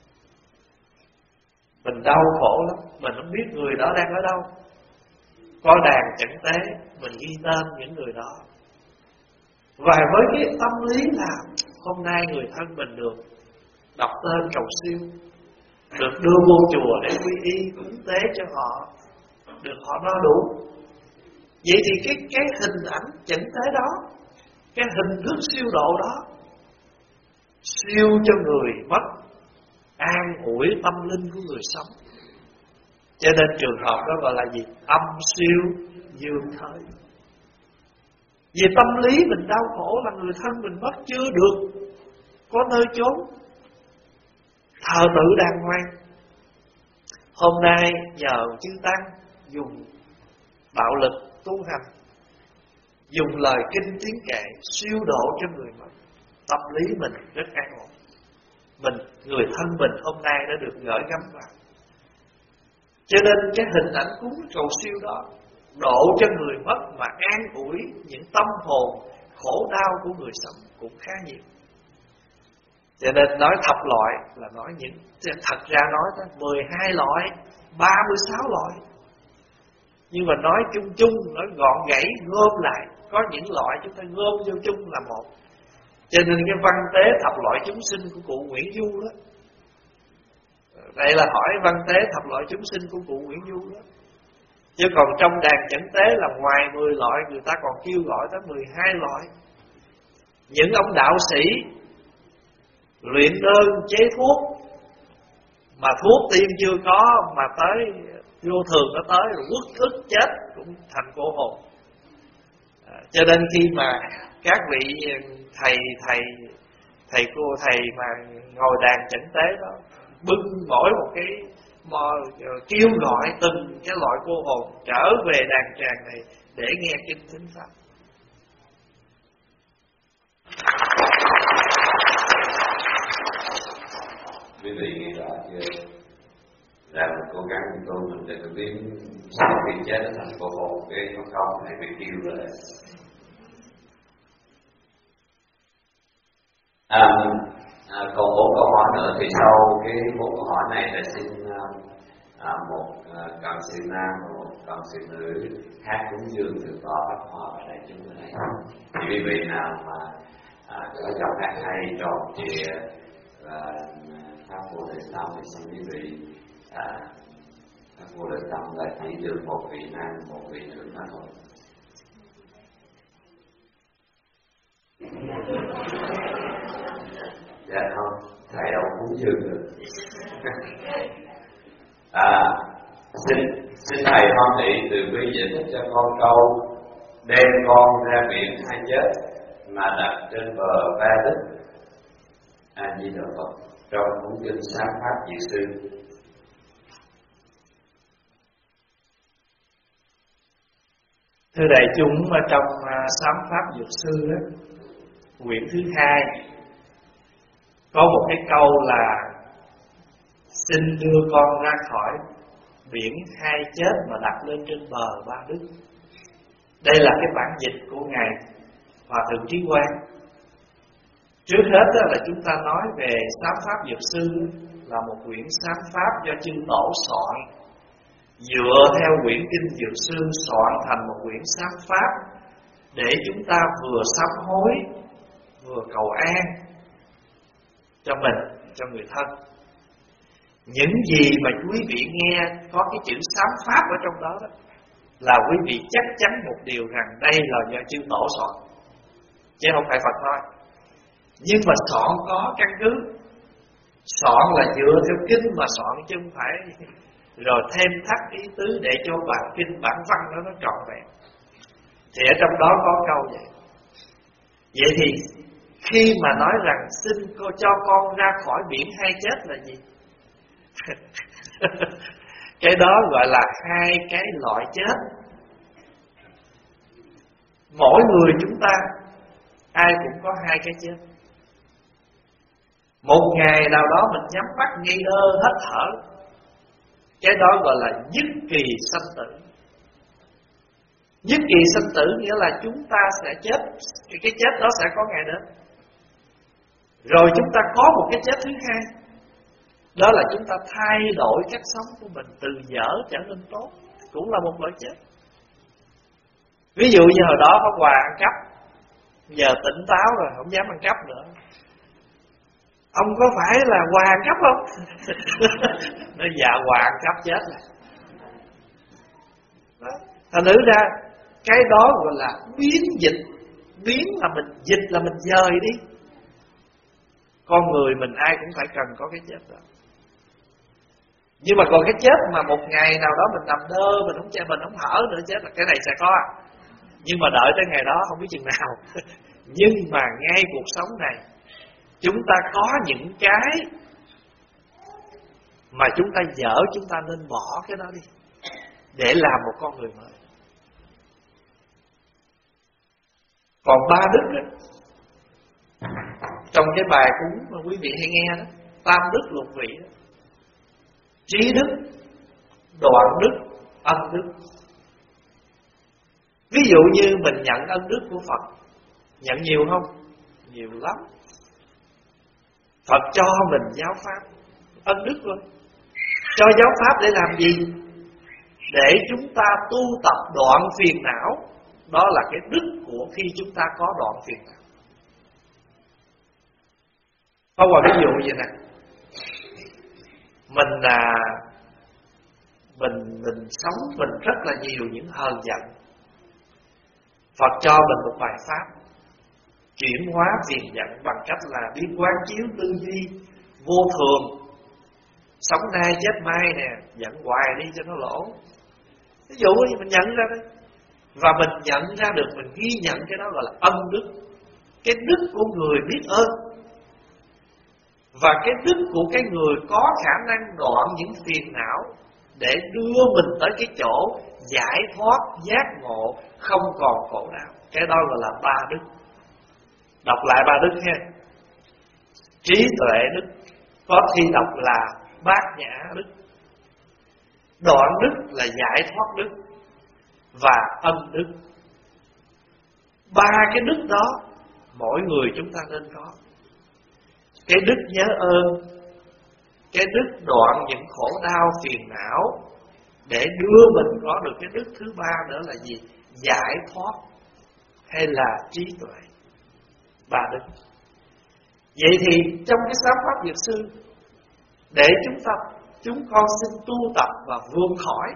mình đau khổ lắm, mình không biết người đó đang ở đâu. Có đàn chẳng tế, mình ghi tên những người đó, và với cái tâm lý là hôm nay người thân mình được đọc tên cầu siêu, được đưa vô chùa để quy y cúng tế cho họ, được họ no đủ. Vậy thì cái hình ảnh chẩn tế đó, cái hình thức siêu độ đó, siêu cho người mất, an ủi tâm linh của người sống. Cho nên trường hợp đó gọi là gì? Âm siêu dương thới. Vì tâm lý mình đau khổ là người thân mình mất chưa được có nơi chốn thờ tự đàng hoàng. Hôm nay nhờ chư Tăng dùng bạo lực tu hành, dùng lời kinh tiếng kệ siêu độ cho người mất, tâm lý mình rất an ổn. Người thân mình hôm nay đã được gửi gắm vào. Cho nên cái hình ảnh cúng cầu siêu đó độ cho người mất mà an ủi những tâm hồn khổ đau của người sống cũng khá nhiều. Cho nên nói thập loại là nói những, thật ra nói tới 12 loại, 36 loại. Nhưng mà nói chung chung, nói gọn gãy, gom lại, có những loại chúng ta gom vô chung là một. Cho nên cái văn tế thập loại chúng sinh của cụ Nguyễn Du đó, đây là hỏi văn tế thập loại chúng sinh của cụ Nguyễn Du đó. Chứ còn trong đàn chẩn tế là ngoài 10 loại, người ta còn kêu gọi tới 12 loại. Những ông đạo sĩ luyện đơn chế thuốc, mà thuốc tiên chưa có mà tới vô thường nó tới rồi quất ức chết cũng thành cô hồn. Cho nên khi mà các vị thầy cô mà ngồi đàn chẩn tế đó, bưng mỗi một cái kêu gọi từng cái loại cô hồn trở về đàn tràng này để nghe kinh thính pháp. Quý vị nghe rõ chưa? Là mình cố gắng của tôi mình để tôi biết sau khi chết nó thành cô hồn, cái nó không hay bị kêu rồi. Còn 4 câu hỏi nữa thì sau cái 4 câu hỏi này là xin một cận sự nam và một cận sự nữ hát cúng dường từ tỏ pháp hòa ở đây chúng ta đây. Thì quý vị nào mà có giọng hát hay tròn trịa và pháp vô đề tâm thì xin quý vị pháp vô đề tâm là chỉ được một vị nam một vị nữ mà thôi. Dạ không, thầy đâu cúng dường được. Xin thầy hoan hỷ từ bi giải thích cho con câu đem con ra biển hay chết mà đặt trên bờ ba đích A Di Đà Phật trong cuốn kinh Sám Pháp Diệu Sư. Thưa đại chúng, trong Sám Pháp Diệu Sư đó, quyển thứ 2 có một cái câu là xin đưa con ra khỏi biển hai chết mà đặt lên trên bờ ba đức. Đây là cái bản dịch của Ngài Hòa Thượng Trí Quang. Trước hết là chúng ta nói về Sám Pháp Dược Sư, là một quyển sám pháp do chư tổ soạn, dựa theo quyển kinh Dược Sư soạn thành một quyển sám pháp để chúng ta vừa sám hối vừa cầu an cho mình, cho người thân. Những gì mà quý vị nghe có cái chữ sám pháp ở trong đó, là quý vị chắc chắn một điều rằng đây là do chư tổ soạn, chứ không phải Phật nói. Nhưng mà soạn có căn cứ, soạn là dựa theo kinh mà soạn, chứ không phải rồi thêm thắt ý tứ để cho bản kinh bản văn đó nó trọn vẹn. Thì ở trong đó có câu vậy. Vậy thì khi mà nói rằng xin cô cho con ra khỏi biển hai chết là gì? Cái đó gọi là hai cái loại chết. Mỗi người chúng ta ai cũng có hai cái chết. Một ngày nào đó mình nhắm mắt ngây ngơ hết thở, cái đó gọi là nhất kỳ sanh tử. Nhất kỳ sanh tử nghĩa là chúng ta sẽ chết, cái chết đó sẽ có ngày đến. Rồi chúng ta có một cái chết thứ hai, đó là chúng ta thay đổi cách sống của mình từ dở trở nên tốt, cũng là một loại chết. Ví dụ như hồi đó Pháp Hòa ăn cắp, giờ tỉnh táo rồi không dám ăn cắp nữa. ông có phải là Hoàng cấp không? Nói dạ Hoàng cấp chết rồi. Thành thử ra cái đó gọi là biến dịch. Biến là mình dịch, là mình dời đi. Con người mình ai cũng phải cần có cái chết đó. Nhưng mà còn cái chết mà một ngày nào đó mình nằm đơ, mình không thở nữa chết, là cái này sẽ có. Nhưng mà đợi tới ngày đó không biết chừng nào. Nhưng mà ngay cuộc sống này, chúng ta có những cái mà chúng ta dở, chúng ta nên bỏ cái đó đi để làm một con người mới. Còn ba đức đó, trong cái bài cúng mà quý vị hay nghe đó, tam đức lục vị đó: trí đức, đoạn đức, ân đức. Ví dụ như mình nhận ân đức của Phật, nhận nhiều không? Nhiều lắm. Phật cho mình giáo pháp, ân đức luôn. Cho giáo pháp để làm gì? Để chúng ta tu tập đoạn phiền não. Đó là cái đức của khi chúng ta có đoạn phiền não. Có một ví dụ vậy nè. Mình sống mình rất là nhiều những hờn giận. Phật cho mình một bài pháp chuyển hóa phiền giận bằng cách là biết quán chiếu tư duy vô thường. Sống nay chết mai nè, giận hoài đi cho nó lỗ. Ví dụ như mình nhận ra đấy. Và mình nhận ra được, mình ghi nhận cái đó gọi là ân đức. Cái đức của người biết ơn. Và cái đức của cái người có khả năng đoạn những phiền não để đưa mình tới cái chỗ giải thoát, giác ngộ, không còn khổ đau. Cái đó gọi là ba đức. Đọc lại ba đức ha: trí tuệ đức, có khi đọc là bát nhã đức. Đoạn đức là giải thoát đức, và ân đức. Ba cái đức đó mỗi người chúng ta nên có. Cái đức nhớ ơn, cái đức đoạn những khổ đau phiền não, để đưa mình có được cái đức thứ ba nữa là gì? Giải thoát hay là trí tuệ. Ba đức. Vậy thì trong cái giáo pháp Dược Sư, để chúng con xin tu tập và vươn khỏi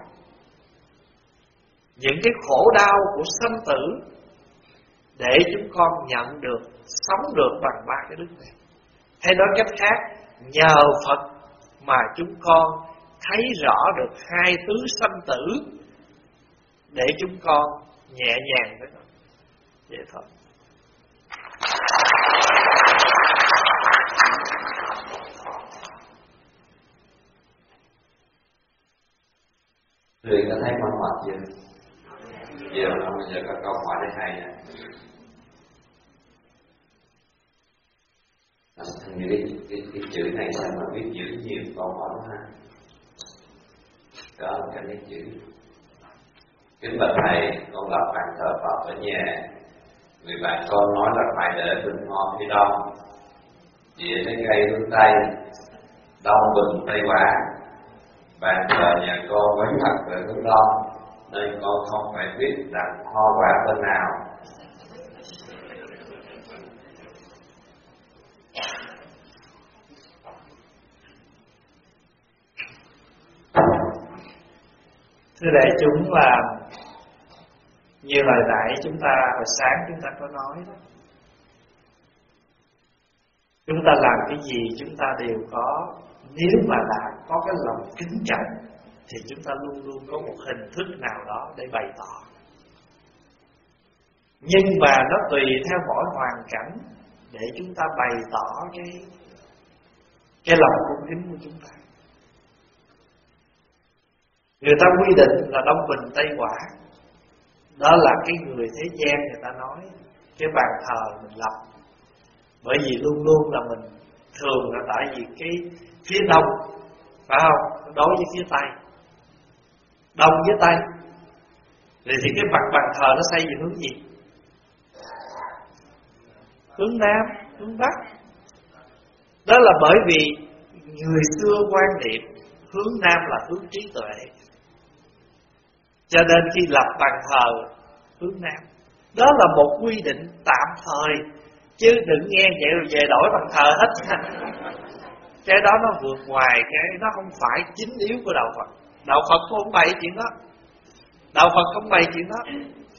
những cái khổ đau của sanh tử, để chúng con nhận được, sống được bằng ba cái đức này. Hay nói cách khác, nhờ Phật mà chúng con thấy rõ được hai tứ sanh tử, để chúng con nhẹ nhàng với nó. Vậy thôi. Người có thấy con Phật chưa? Bây giờ có câu hỏi này hay nè. Thành như cái chữ này sao mà biết giữ nhiều câu hỏi ha? Đó là cái nét chữ. Kính bạch thầy, con lập bàn thờ Phật ở nhà. Người bạn con nói là phải để bình hoa phía đông, dĩa trái cây hướng tây, đông bình tây quả. Bàn thờ nhà con với mặt về hướng đông, nên con không phải biết đặt hoa quả bên nào. Thưa đại chúng, là như lời nãy chúng ta hồi sáng chúng ta có nói đó, chúng ta làm cái gì chúng ta đều có, nếu mà đã có cái lòng kính trọng thì chúng ta luôn luôn có một hình thức nào đó để bày tỏ. Nhưng mà nó tùy theo mỗi hoàn cảnh để chúng ta bày tỏ cái lòng cung kính của chúng ta. Người ta quy định là đông bình tây quả. Đó là cái người thế gian người ta nói cái bàn thờ mình lập. Bởi vì luôn luôn là mình thường là tại vì cái phía đông, phải không? Đối với phía tây, đông với tây, thì cái mặt bàn thờ nó xây về hướng gì? Hướng nam, hướng bắc. Đó là bởi vì người xưa quan niệm hướng nam là hướng trí tuệ, cho nên khi lập bàn thờ hướng nam. Đó là một quy định tạm thời Chứ đừng nghe vậy rồi về đổi bằng thờ hết. Cái đó nó vượt ngoài, cái nó không phải chính yếu của đạo Phật. Đạo Phật cũng không bày chuyện đó. Đạo Phật không bày chuyện đó.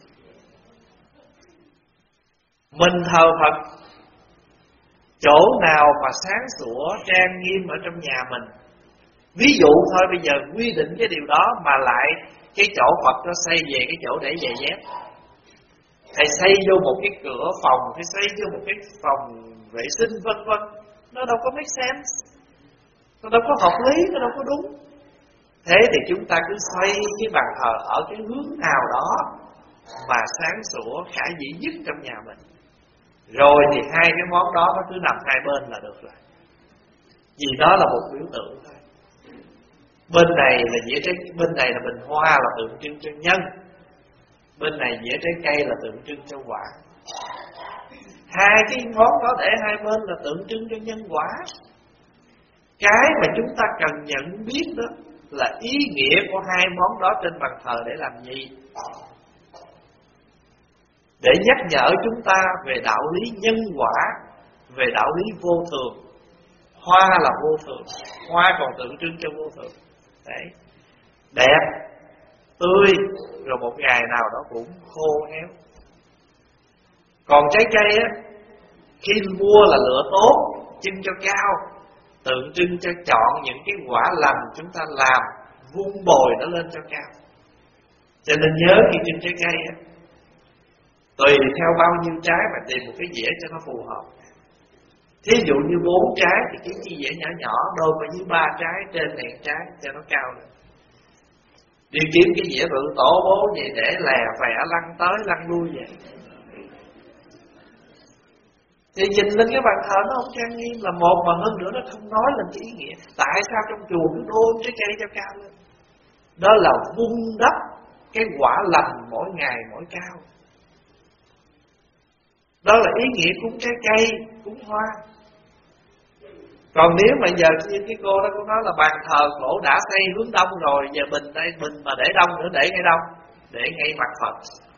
Mình thờ Phật chỗ nào mà sáng sủa trang nghiêm ở trong nhà mình. Ví dụ thôi, bây giờ quy định cái điều đó mà lại cái chỗ Phật nó xây về cái chỗ để giày dép. Thầy xây vô một cái cửa phòng, hay xây vô một cái phòng vệ sinh vân vân, nó đâu có make sense, nó đâu có hợp lý, nó đâu có đúng. Thế thì chúng ta cứ xây cái bàn thờ ở cái hướng nào đó mà sáng sủa khả dĩ nhất trong nhà mình. Rồi thì hai cái món đó nó cứ nằm hai bên là được rồi. Vì đó là một biểu tượng thôi. Bên này là dĩa trái, bên này là bình hoa là tượng trưng cho nhân, bên này dĩa trái cây là tượng trưng cho quả. Hai cái món đó để hai bên là tượng trưng cho nhân quả. Cái mà chúng ta cần nhận biết đó là ý nghĩa của hai món đó trên bàn thờ để làm gì? Để nhắc nhở chúng ta về đạo lý nhân quả, về đạo lý vô thường. Hoa là vô thường, hoa còn tượng trưng cho vô thường. Đấy, đẹp, tươi, rồi một ngày nào đó cũng khô héo. Còn trái cây á, khi mua là lựa tốt, trưng cho cao, tượng trưng cho chọn những cái quả lành chúng ta làm, vun bồi nó lên cho cao. Cho nên nhớ khi trưng trái cây á, tùy theo bao nhiêu trái mà tìm một cái dĩa cho nó phù hợp. Thí dụ như 4 trái thì kiếm cái dĩa nhỏ nhỏ, đôi vào dưới 3 trái, trên này trái cho nó cao lên. Đi kiếm cái dĩa bự tổ bố vậy để lè phè lăn tới lăn lui vậy, thì nhìn lên cái bàn thờ nó không trang nghiêm là một, mà hơn nữa nó không nói lên cái ý nghĩa. Tại sao trong chùa cứ đôn trái cây cho cao lên? Đó là vun đắp cái quả lành mỗi ngày mỗi cao. Đó là ý nghĩa cúng trái cây, cúng hoa. Còn nếu mà giờ như cái cô đó, cô nói là bàn thờ cổ đã xây hướng đông rồi, giờ bình đây, bình mà để đông nữa, để ngay đâu? Để ngay mặt Phật.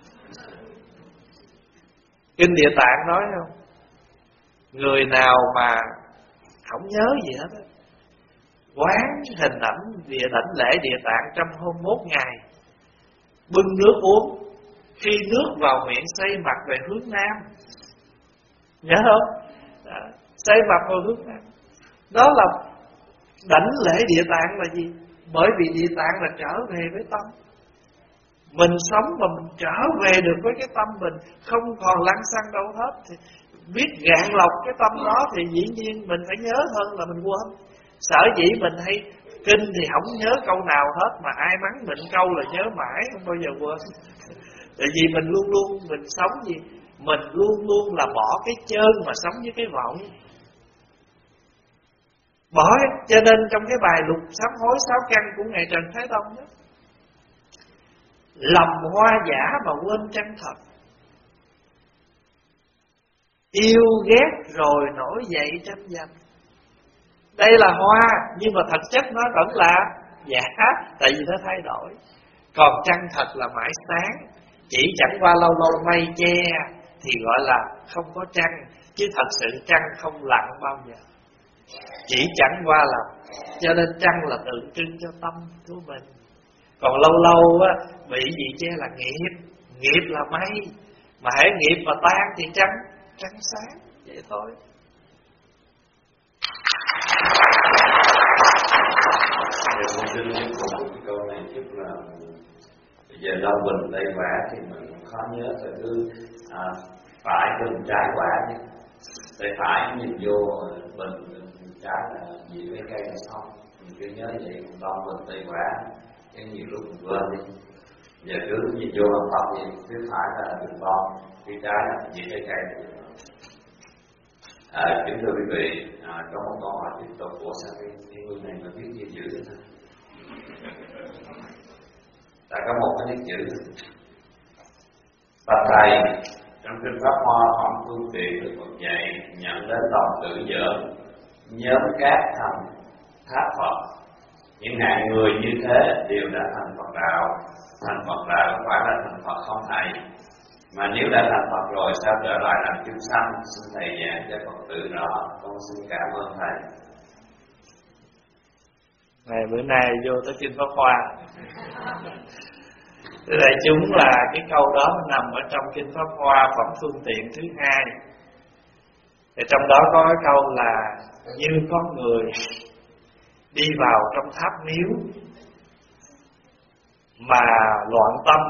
Kinh Địa Tạng nói không? Người nào mà không nhớ gì hết á, quán hình ảnh địa đảnh lễ Địa Tạng trong 21 ngày, bưng nước uống, khi nước vào miệng xây mặt về hướng nam. Nhớ không? Đó, xây mặt vào hướng nam. Đó là đảnh lễ Địa Tạng là gì? Bởi vì Địa Tạng là trở về với tâm. Mình sống mà mình trở về được với cái tâm mình, không còn lăng xăng đâu hết, thì biết gạn lọc cái tâm đó thì dĩ nhiên mình phải nhớ hơn là mình quên. Sở dĩ mình hay kinh thì không nhớ câu nào hết, mà ai mắng mình câu là nhớ mãi, không bao giờ quên. Tại vì mình luôn luôn, mình sống gì? Mình luôn luôn là bỏ cái chân mà sống với cái vọng. Bỏ, cho nên trong cái bài lục sám hối 6 căn của Ngài Trần Thái Tông đó, lầm hoa giả mà quên chân thật, yêu ghét rồi nổi dậy tranh giành. Đây là hoa, nhưng mà thật chất nó vẫn là giả, tại vì nó thay đổi. Còn chân thật là mãi sáng, chỉ chẳng qua lâu lâu mây che thì gọi là không có trăng, chứ thật sự trăng không lặn bao giờ. Chỉ chẳng qua là, cho nên trăng là tượng trưng cho tâm của mình. Còn lâu lâu á, bị gì che là nghiệp, nghiệp là mây, mà hễ nghiệp mà tan thì trăng sáng, vậy thôi. Con xin liên tục cái câu này chút là bây giờ đâu bình tây quả thì mình khó nhớ, phải cứ phải bình trái quả nhé. Tay phải nhìn vô bình trái là gì với cây này không, mình cứ nhớ vậy. Còn đâu bình tây quả cái nhiều lúc mình quên đi. Giờ cứ nhìn vô bằng Phật thì phía phải là đường bon, phía trái là gì với cây này. Kính thưa quý vị, có một câu hỏi tiếp tục của sao cái người này mà biết gì chữ nữa. Đã có một cái nét chữ. Bạch thầy, trong kinh Pháp Hoa Phẩm Phương Tiện được Phật dạy nhận đến lòng tự giỡn, nhóm cát thành tháp Phật. Những hạng người như thế đều đã thành Phật đạo. Thành Phật đạo phải là thành Phật không thầy. Mà nếu đã thành Phật rồi sao trở lại làm chúng sanh? Xin thầy giảng cho Phật tử rõ. Con xin cảm ơn thầy. Này bữa nay vô tới Kinh Pháp Hoa. Thế đại chúng là cái câu đó nằm ở trong Kinh Pháp Hoa phẩm phương tiện thứ 2. Thì trong đó có cái câu là như có người đi vào trong tháp miếu mà loạn tâm,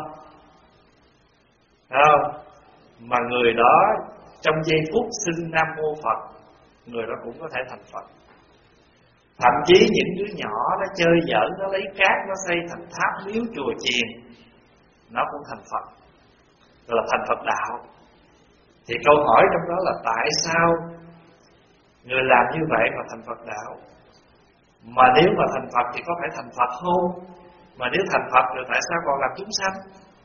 thấy không? Mà người đó trong giây phút xưng Nam Mô Phật, người đó cũng có thể thành Phật. Thậm chí những đứa nhỏ nó chơi giỡn, nó lấy cát nó xây thành tháp miếu chùa chiền, nó cũng thành Phật, là thành Phật đạo. Thì câu hỏi trong đó là tại sao người làm như vậy mà thành Phật đạo? Mà nếu mà thành Phật thì có phải thành Phật không? Mà nếu thành Phật rồi tại sao còn làm chúng sanh?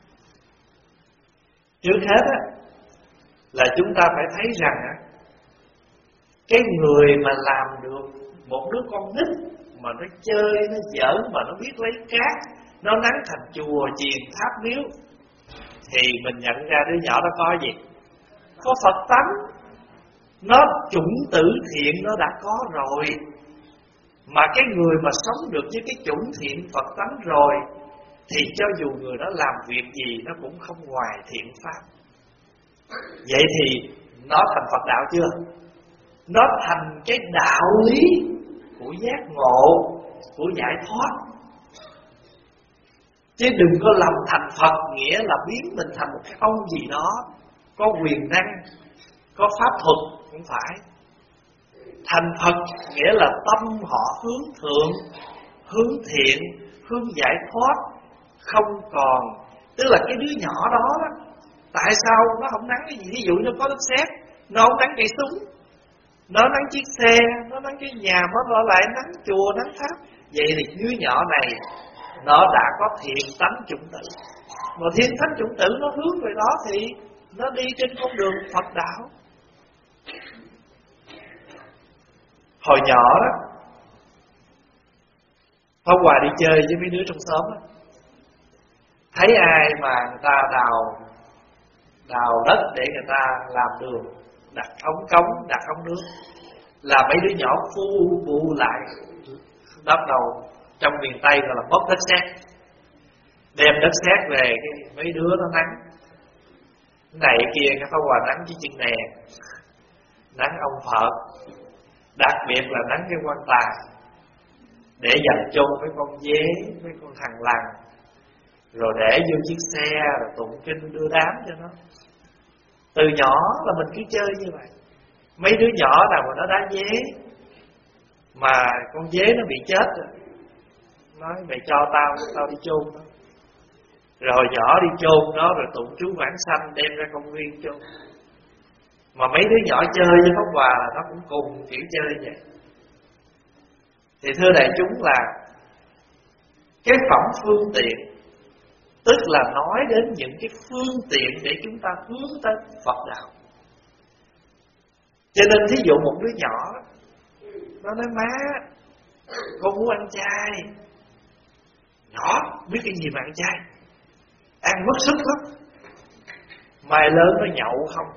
Trước hết á, là chúng ta phải thấy rằng á, cái người mà làm được một đứa con nít mà nó chơi, nó giỡn, mà nó biết lấy cát, nó nắn thành chùa, chiền, tháp miếu, thì mình nhận ra đứa nhỏ đó có gì? Có Phật tánh. Nó chủng tử thiện nó đã có rồi. Mà cái người mà sống được với cái chủng thiện Phật tánh rồi, thì cho dù người đó làm việc gì nó cũng không ngoài thiện pháp. Vậy thì nó thành Phật đạo chưa? Nó thành cái đạo lý của giác ngộ, của giải thoát. Chứ đừng có lầm thành Phật nghĩa là biến mình thành một cái ông gì đó có quyền năng, có pháp thuật, không phải. Thành Phật nghĩa là tâm họ hướng thượng, hướng thiện, hướng giải thoát, không còn. Tức là cái đứa nhỏ đó, tại sao nó không nắn cái gì? Ví dụ nó có đất sét, nó không nắn cây súng, nó nắn chiếc xe, nó nắn cái nhà, nó lại nắn chùa, nắn tháp. Vậy thì đứa nhỏ này nó đã có thiện tánh chủng tử. Mà thiện tánh chủng tử nó hướng về đó thì nó đi trên con đường Phật đạo. Hồi nhỏ đó, hôm qua đi chơi với mấy đứa trong xóm đó, thấy ai mà người ta đào đất để người ta làm đường, đặt ống cống, đặt ống nước, là mấy đứa nhỏ phu bu lại bắt đầu trong miền Tây gọi là bóc đất sét, đem đất sét về cái mấy đứa nó nắng này kia, cái Pháp Hòa nắng với chân đèn, nắng ông Phật, đặc biệt là nắng cái quan tài để dành chôn với con dế, với con thằng lằn, rồi để vô chiếc xe rồi tụng kinh đưa đám cho nó. Từ nhỏ là mình cứ chơi như vậy. Mấy đứa nhỏ nào mà nó đá dế mà con dế nó bị chết rồi, nói mày cho tao đi chôn nó. Rồi nhỏ đi chôn nó, rồi tụng chú vãng sanh đem ra công viên chôn. Mà mấy đứa nhỏ chơi với Pháp Hòa là nó cũng cùng kiểu chơi vậy. Thì thưa đại chúng là cái phẩm phương tiện, tức là nói đến những cái phương tiện để chúng ta hướng tới Phật đạo. Cho nên thí dụ một đứa nhỏ nó nói má, con muốn ăn chay. Nhỏ biết cái gì mà ăn chay, ăn mất sức lắm. Mai lớn nó nhậu không.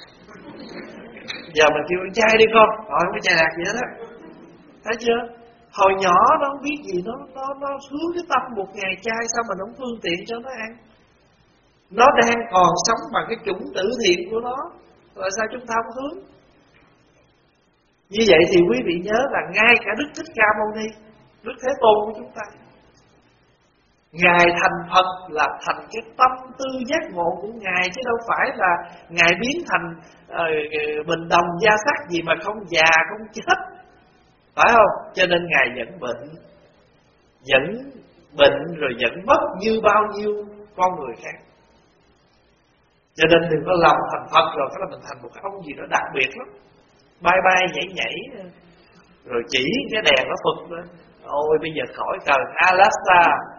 Giờ mình kêu ăn chay đi con, rồi không có chay lạc gì hết á. Thấy chưa? Hồi nhỏ nó không biết gì, nó hướng cái tâm một ngày chay, sao mình không phương tiện cho nó ăn? Nó đang còn sống bằng cái chủng tử thiện của nó, rồi sao chúng ta không hướng? Như vậy thì quý vị nhớ là ngay cả Đức Thích Ca Mâu Ni, Đức Thế Tôn của chúng ta, Ngài thành Phật là thành cái tâm tư giác ngộ của Ngài, chứ đâu phải là Ngài biến thành bình đồng da sắt gì mà không già không chết, phải không? Cho nên Ngài vẫn bệnh rồi vẫn mất như bao nhiêu con người khác. Cho nên đừng có lòng thành Phật rồi cái là mình thành một cái ông gì đó đặc biệt lắm, bay bay nhảy nhảy, rồi chỉ cái đèn nó phật lên. Ôi bây giờ khỏi cần Alexa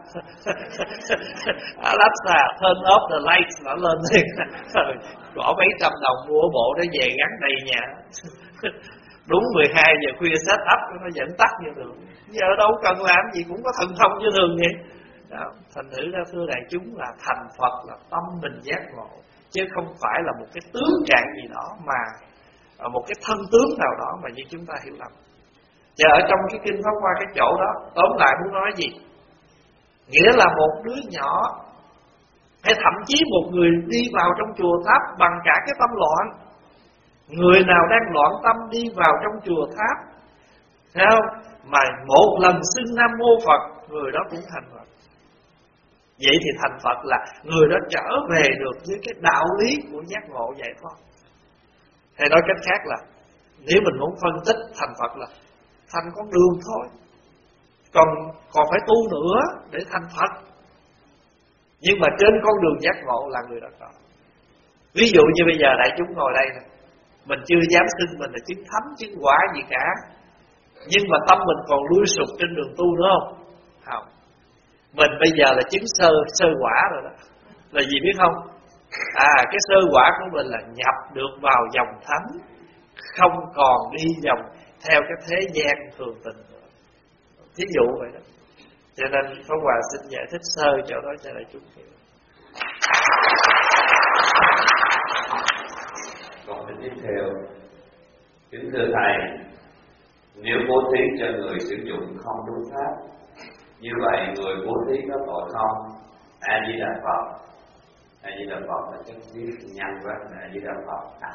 Alexa turn off the lights, nó lên liền. Bỏ mấy trăm đồng mua bộ để về gắn đầy nhà. Đúng 12 giờ khuya set up nó vẫn tắt như thường. Giờ đâu cần làm gì cũng có thần thông như thường vậy đó. Thành thử ra thưa đại chúng là thành Phật là tâm mình giác ngộ, chứ không phải là một cái tướng trạng gì đó, mà một cái thân tướng nào đó mà như chúng ta hiểu lầm. Và ở trong cái kinh Pháp Hoa cái chỗ đó tóm lại muốn nói gì? Nghĩa là một đứa nhỏ, hay thậm chí một người đi vào trong chùa tháp bằng cả cái tâm loạn. Người nào đang loạn tâm đi vào trong chùa tháp, thấy không? Mà một lần xưng Nam Mô Phật, người đó cũng thành Phật. Vậy thì thành Phật là người đó trở về được với cái đạo lý của giác ngộ giải thoát. Hay nói cách khác là nếu mình muốn phân tích thành Phật là thành con đường thôi, còn phải tu nữa để thành Phật. Nhưng mà trên con đường giác ngộ là người đó có. Ví dụ như bây giờ đại chúng ngồi đây này, mình chưa dám xưng mình là chứng thánh, chứng quả gì cả, nhưng mà tâm mình còn lui sụp trên đường tu nữa không? Không. Mình bây giờ là chứng sơ quả rồi đó. Là gì biết không? Cái sơ quả của mình là nhập được vào dòng thánh, không còn đi dòng theo cái thế gian thường tình nữa. Thí dụ vậy đó. Cho nên Pháp Hòa xin giải thích sơ chỗ đó cho đại chúng hiểu. Còn tiếp theo, kính thưa thầy, nếu bố thí cho người sử dụng không đúng pháp, như vậy người bố thí có tội không? A Di Đà Phật. A Di Đà Phật là chất viết nhanh quá. A Di Đà Phật.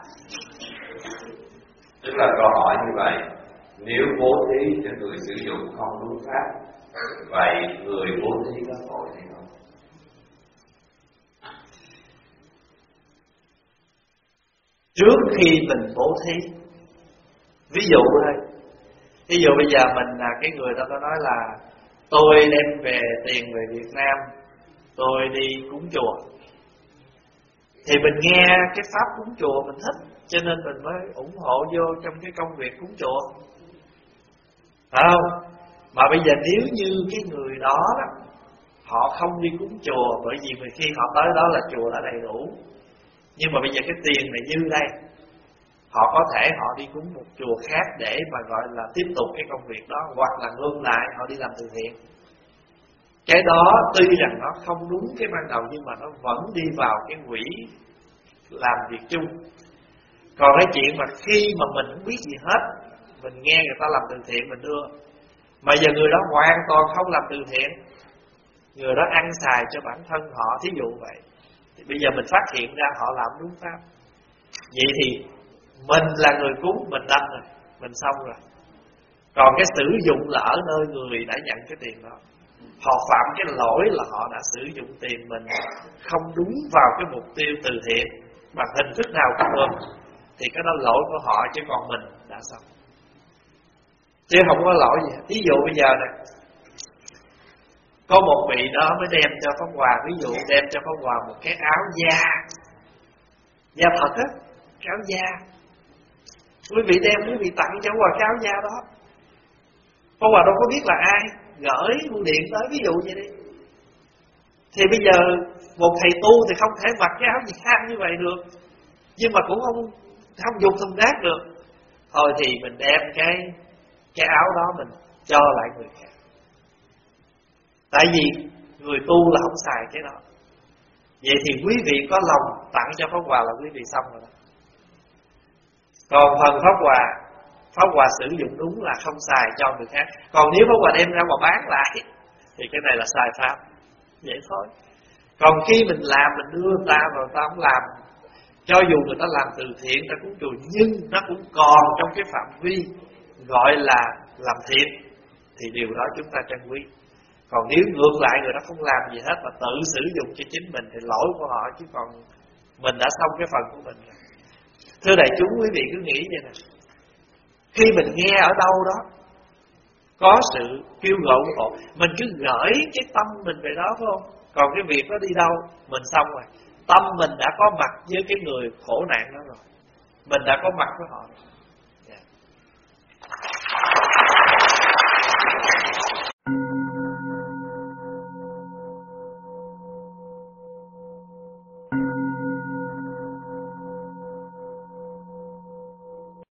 Tức là câu hỏi như vậy, nếu bố thí cho người sử dụng không đúng pháp, vậy người bố thí có tội hay không? Trước khi mình bố thí, ví dụ thôi, ví dụ bây giờ mình là cái người đó có nói là tôi đem về tiền về Việt Nam, tôi đi cúng chùa, thì mình nghe cái pháp cúng chùa mình thích, cho nên mình mới ủng hộ vô trong cái công việc cúng chùa, phải không? Mà bây giờ nếu như cái người đó họ không đi cúng chùa, bởi vì khi họ tới đó là chùa đã đầy đủ, nhưng mà bây giờ cái tiền này dư đây, họ có thể họ đi cúng một chùa khác để mà gọi là tiếp tục cái công việc đó, hoặc là ngược lại họ đi làm từ thiện. Cái đó tuy rằng nó không đúng cái ban đầu, nhưng mà nó vẫn đi vào cái quỹ làm việc chung. Còn cái chuyện mà khi mà mình không biết gì hết, mình nghe người ta làm từ thiện mình đưa, mà giờ người đó hoàn toàn không làm từ thiện, người đó ăn xài cho bản thân họ, thí dụ vậy, thì bây giờ mình phát hiện ra họ làm đúng pháp, vậy thì mình là người cúng, mình đâm rồi, mình xong rồi. Còn cái sử dụng là ở nơi người đã nhận cái tiền đó, họ phạm cái lỗi là họ đã sử dụng tiền mình không đúng vào cái mục tiêu từ thiện bằng hình thức nào cũng được, thì cái đó lỗi của họ, chứ còn mình đã xong, chứ không có lỗi gì. Ví dụ bây giờ này, có một vị đó mới đem cho Pháp Hòa, ví dụ đem cho Pháp Hòa một cái áo da thật á, cái áo da. Quý vị đem, quý vị tặng cho Pháp Hòa cái áo da đó, Pháp Hòa đâu có biết là ai, gửi bưu điện tới, ví dụ vậy đi. Thì bây giờ một thầy tu thì không thể mặc cái áo da như vậy được, nhưng mà cũng không dùng thùng rác được. Thôi thì mình đem cái áo đó mình cho lại người khác. Tại vì người tu là không xài cái đó. Vậy thì quý vị có lòng tặng cho Pháp Hòa là quý vị xong rồi đó. Còn phần Pháp Hòa sử dụng đúng là không xài cho người khác. Còn nếu Pháp Hòa đem ra mà bán lại thì cái này là sai pháp. Vậy thôi. Còn khi mình làm, mình đưa ta rồi ta không làm, cho dù người ta làm từ thiện, ta cũng chùa, nhưng nó cũng còn trong cái phạm vi gọi là làm thiện, thì điều đó chúng ta trân quý. Còn nếu ngược lại người đó không làm gì hết mà tự sử dụng cho chính mình thì lỗi của họ, chứ còn mình đã xong cái phần của mình rồi. Thưa đại chúng, quý vị cứ nghĩ vậy nè, khi mình nghe ở đâu đó có sự kêu gọi ủng hộ, mình cứ gửi cái tâm mình về đó, phải không? Còn cái việc đó đi đâu, mình xong rồi, tâm mình đã có mặt với cái người khổ nạn đó rồi, mình đã có mặt với họ rồi.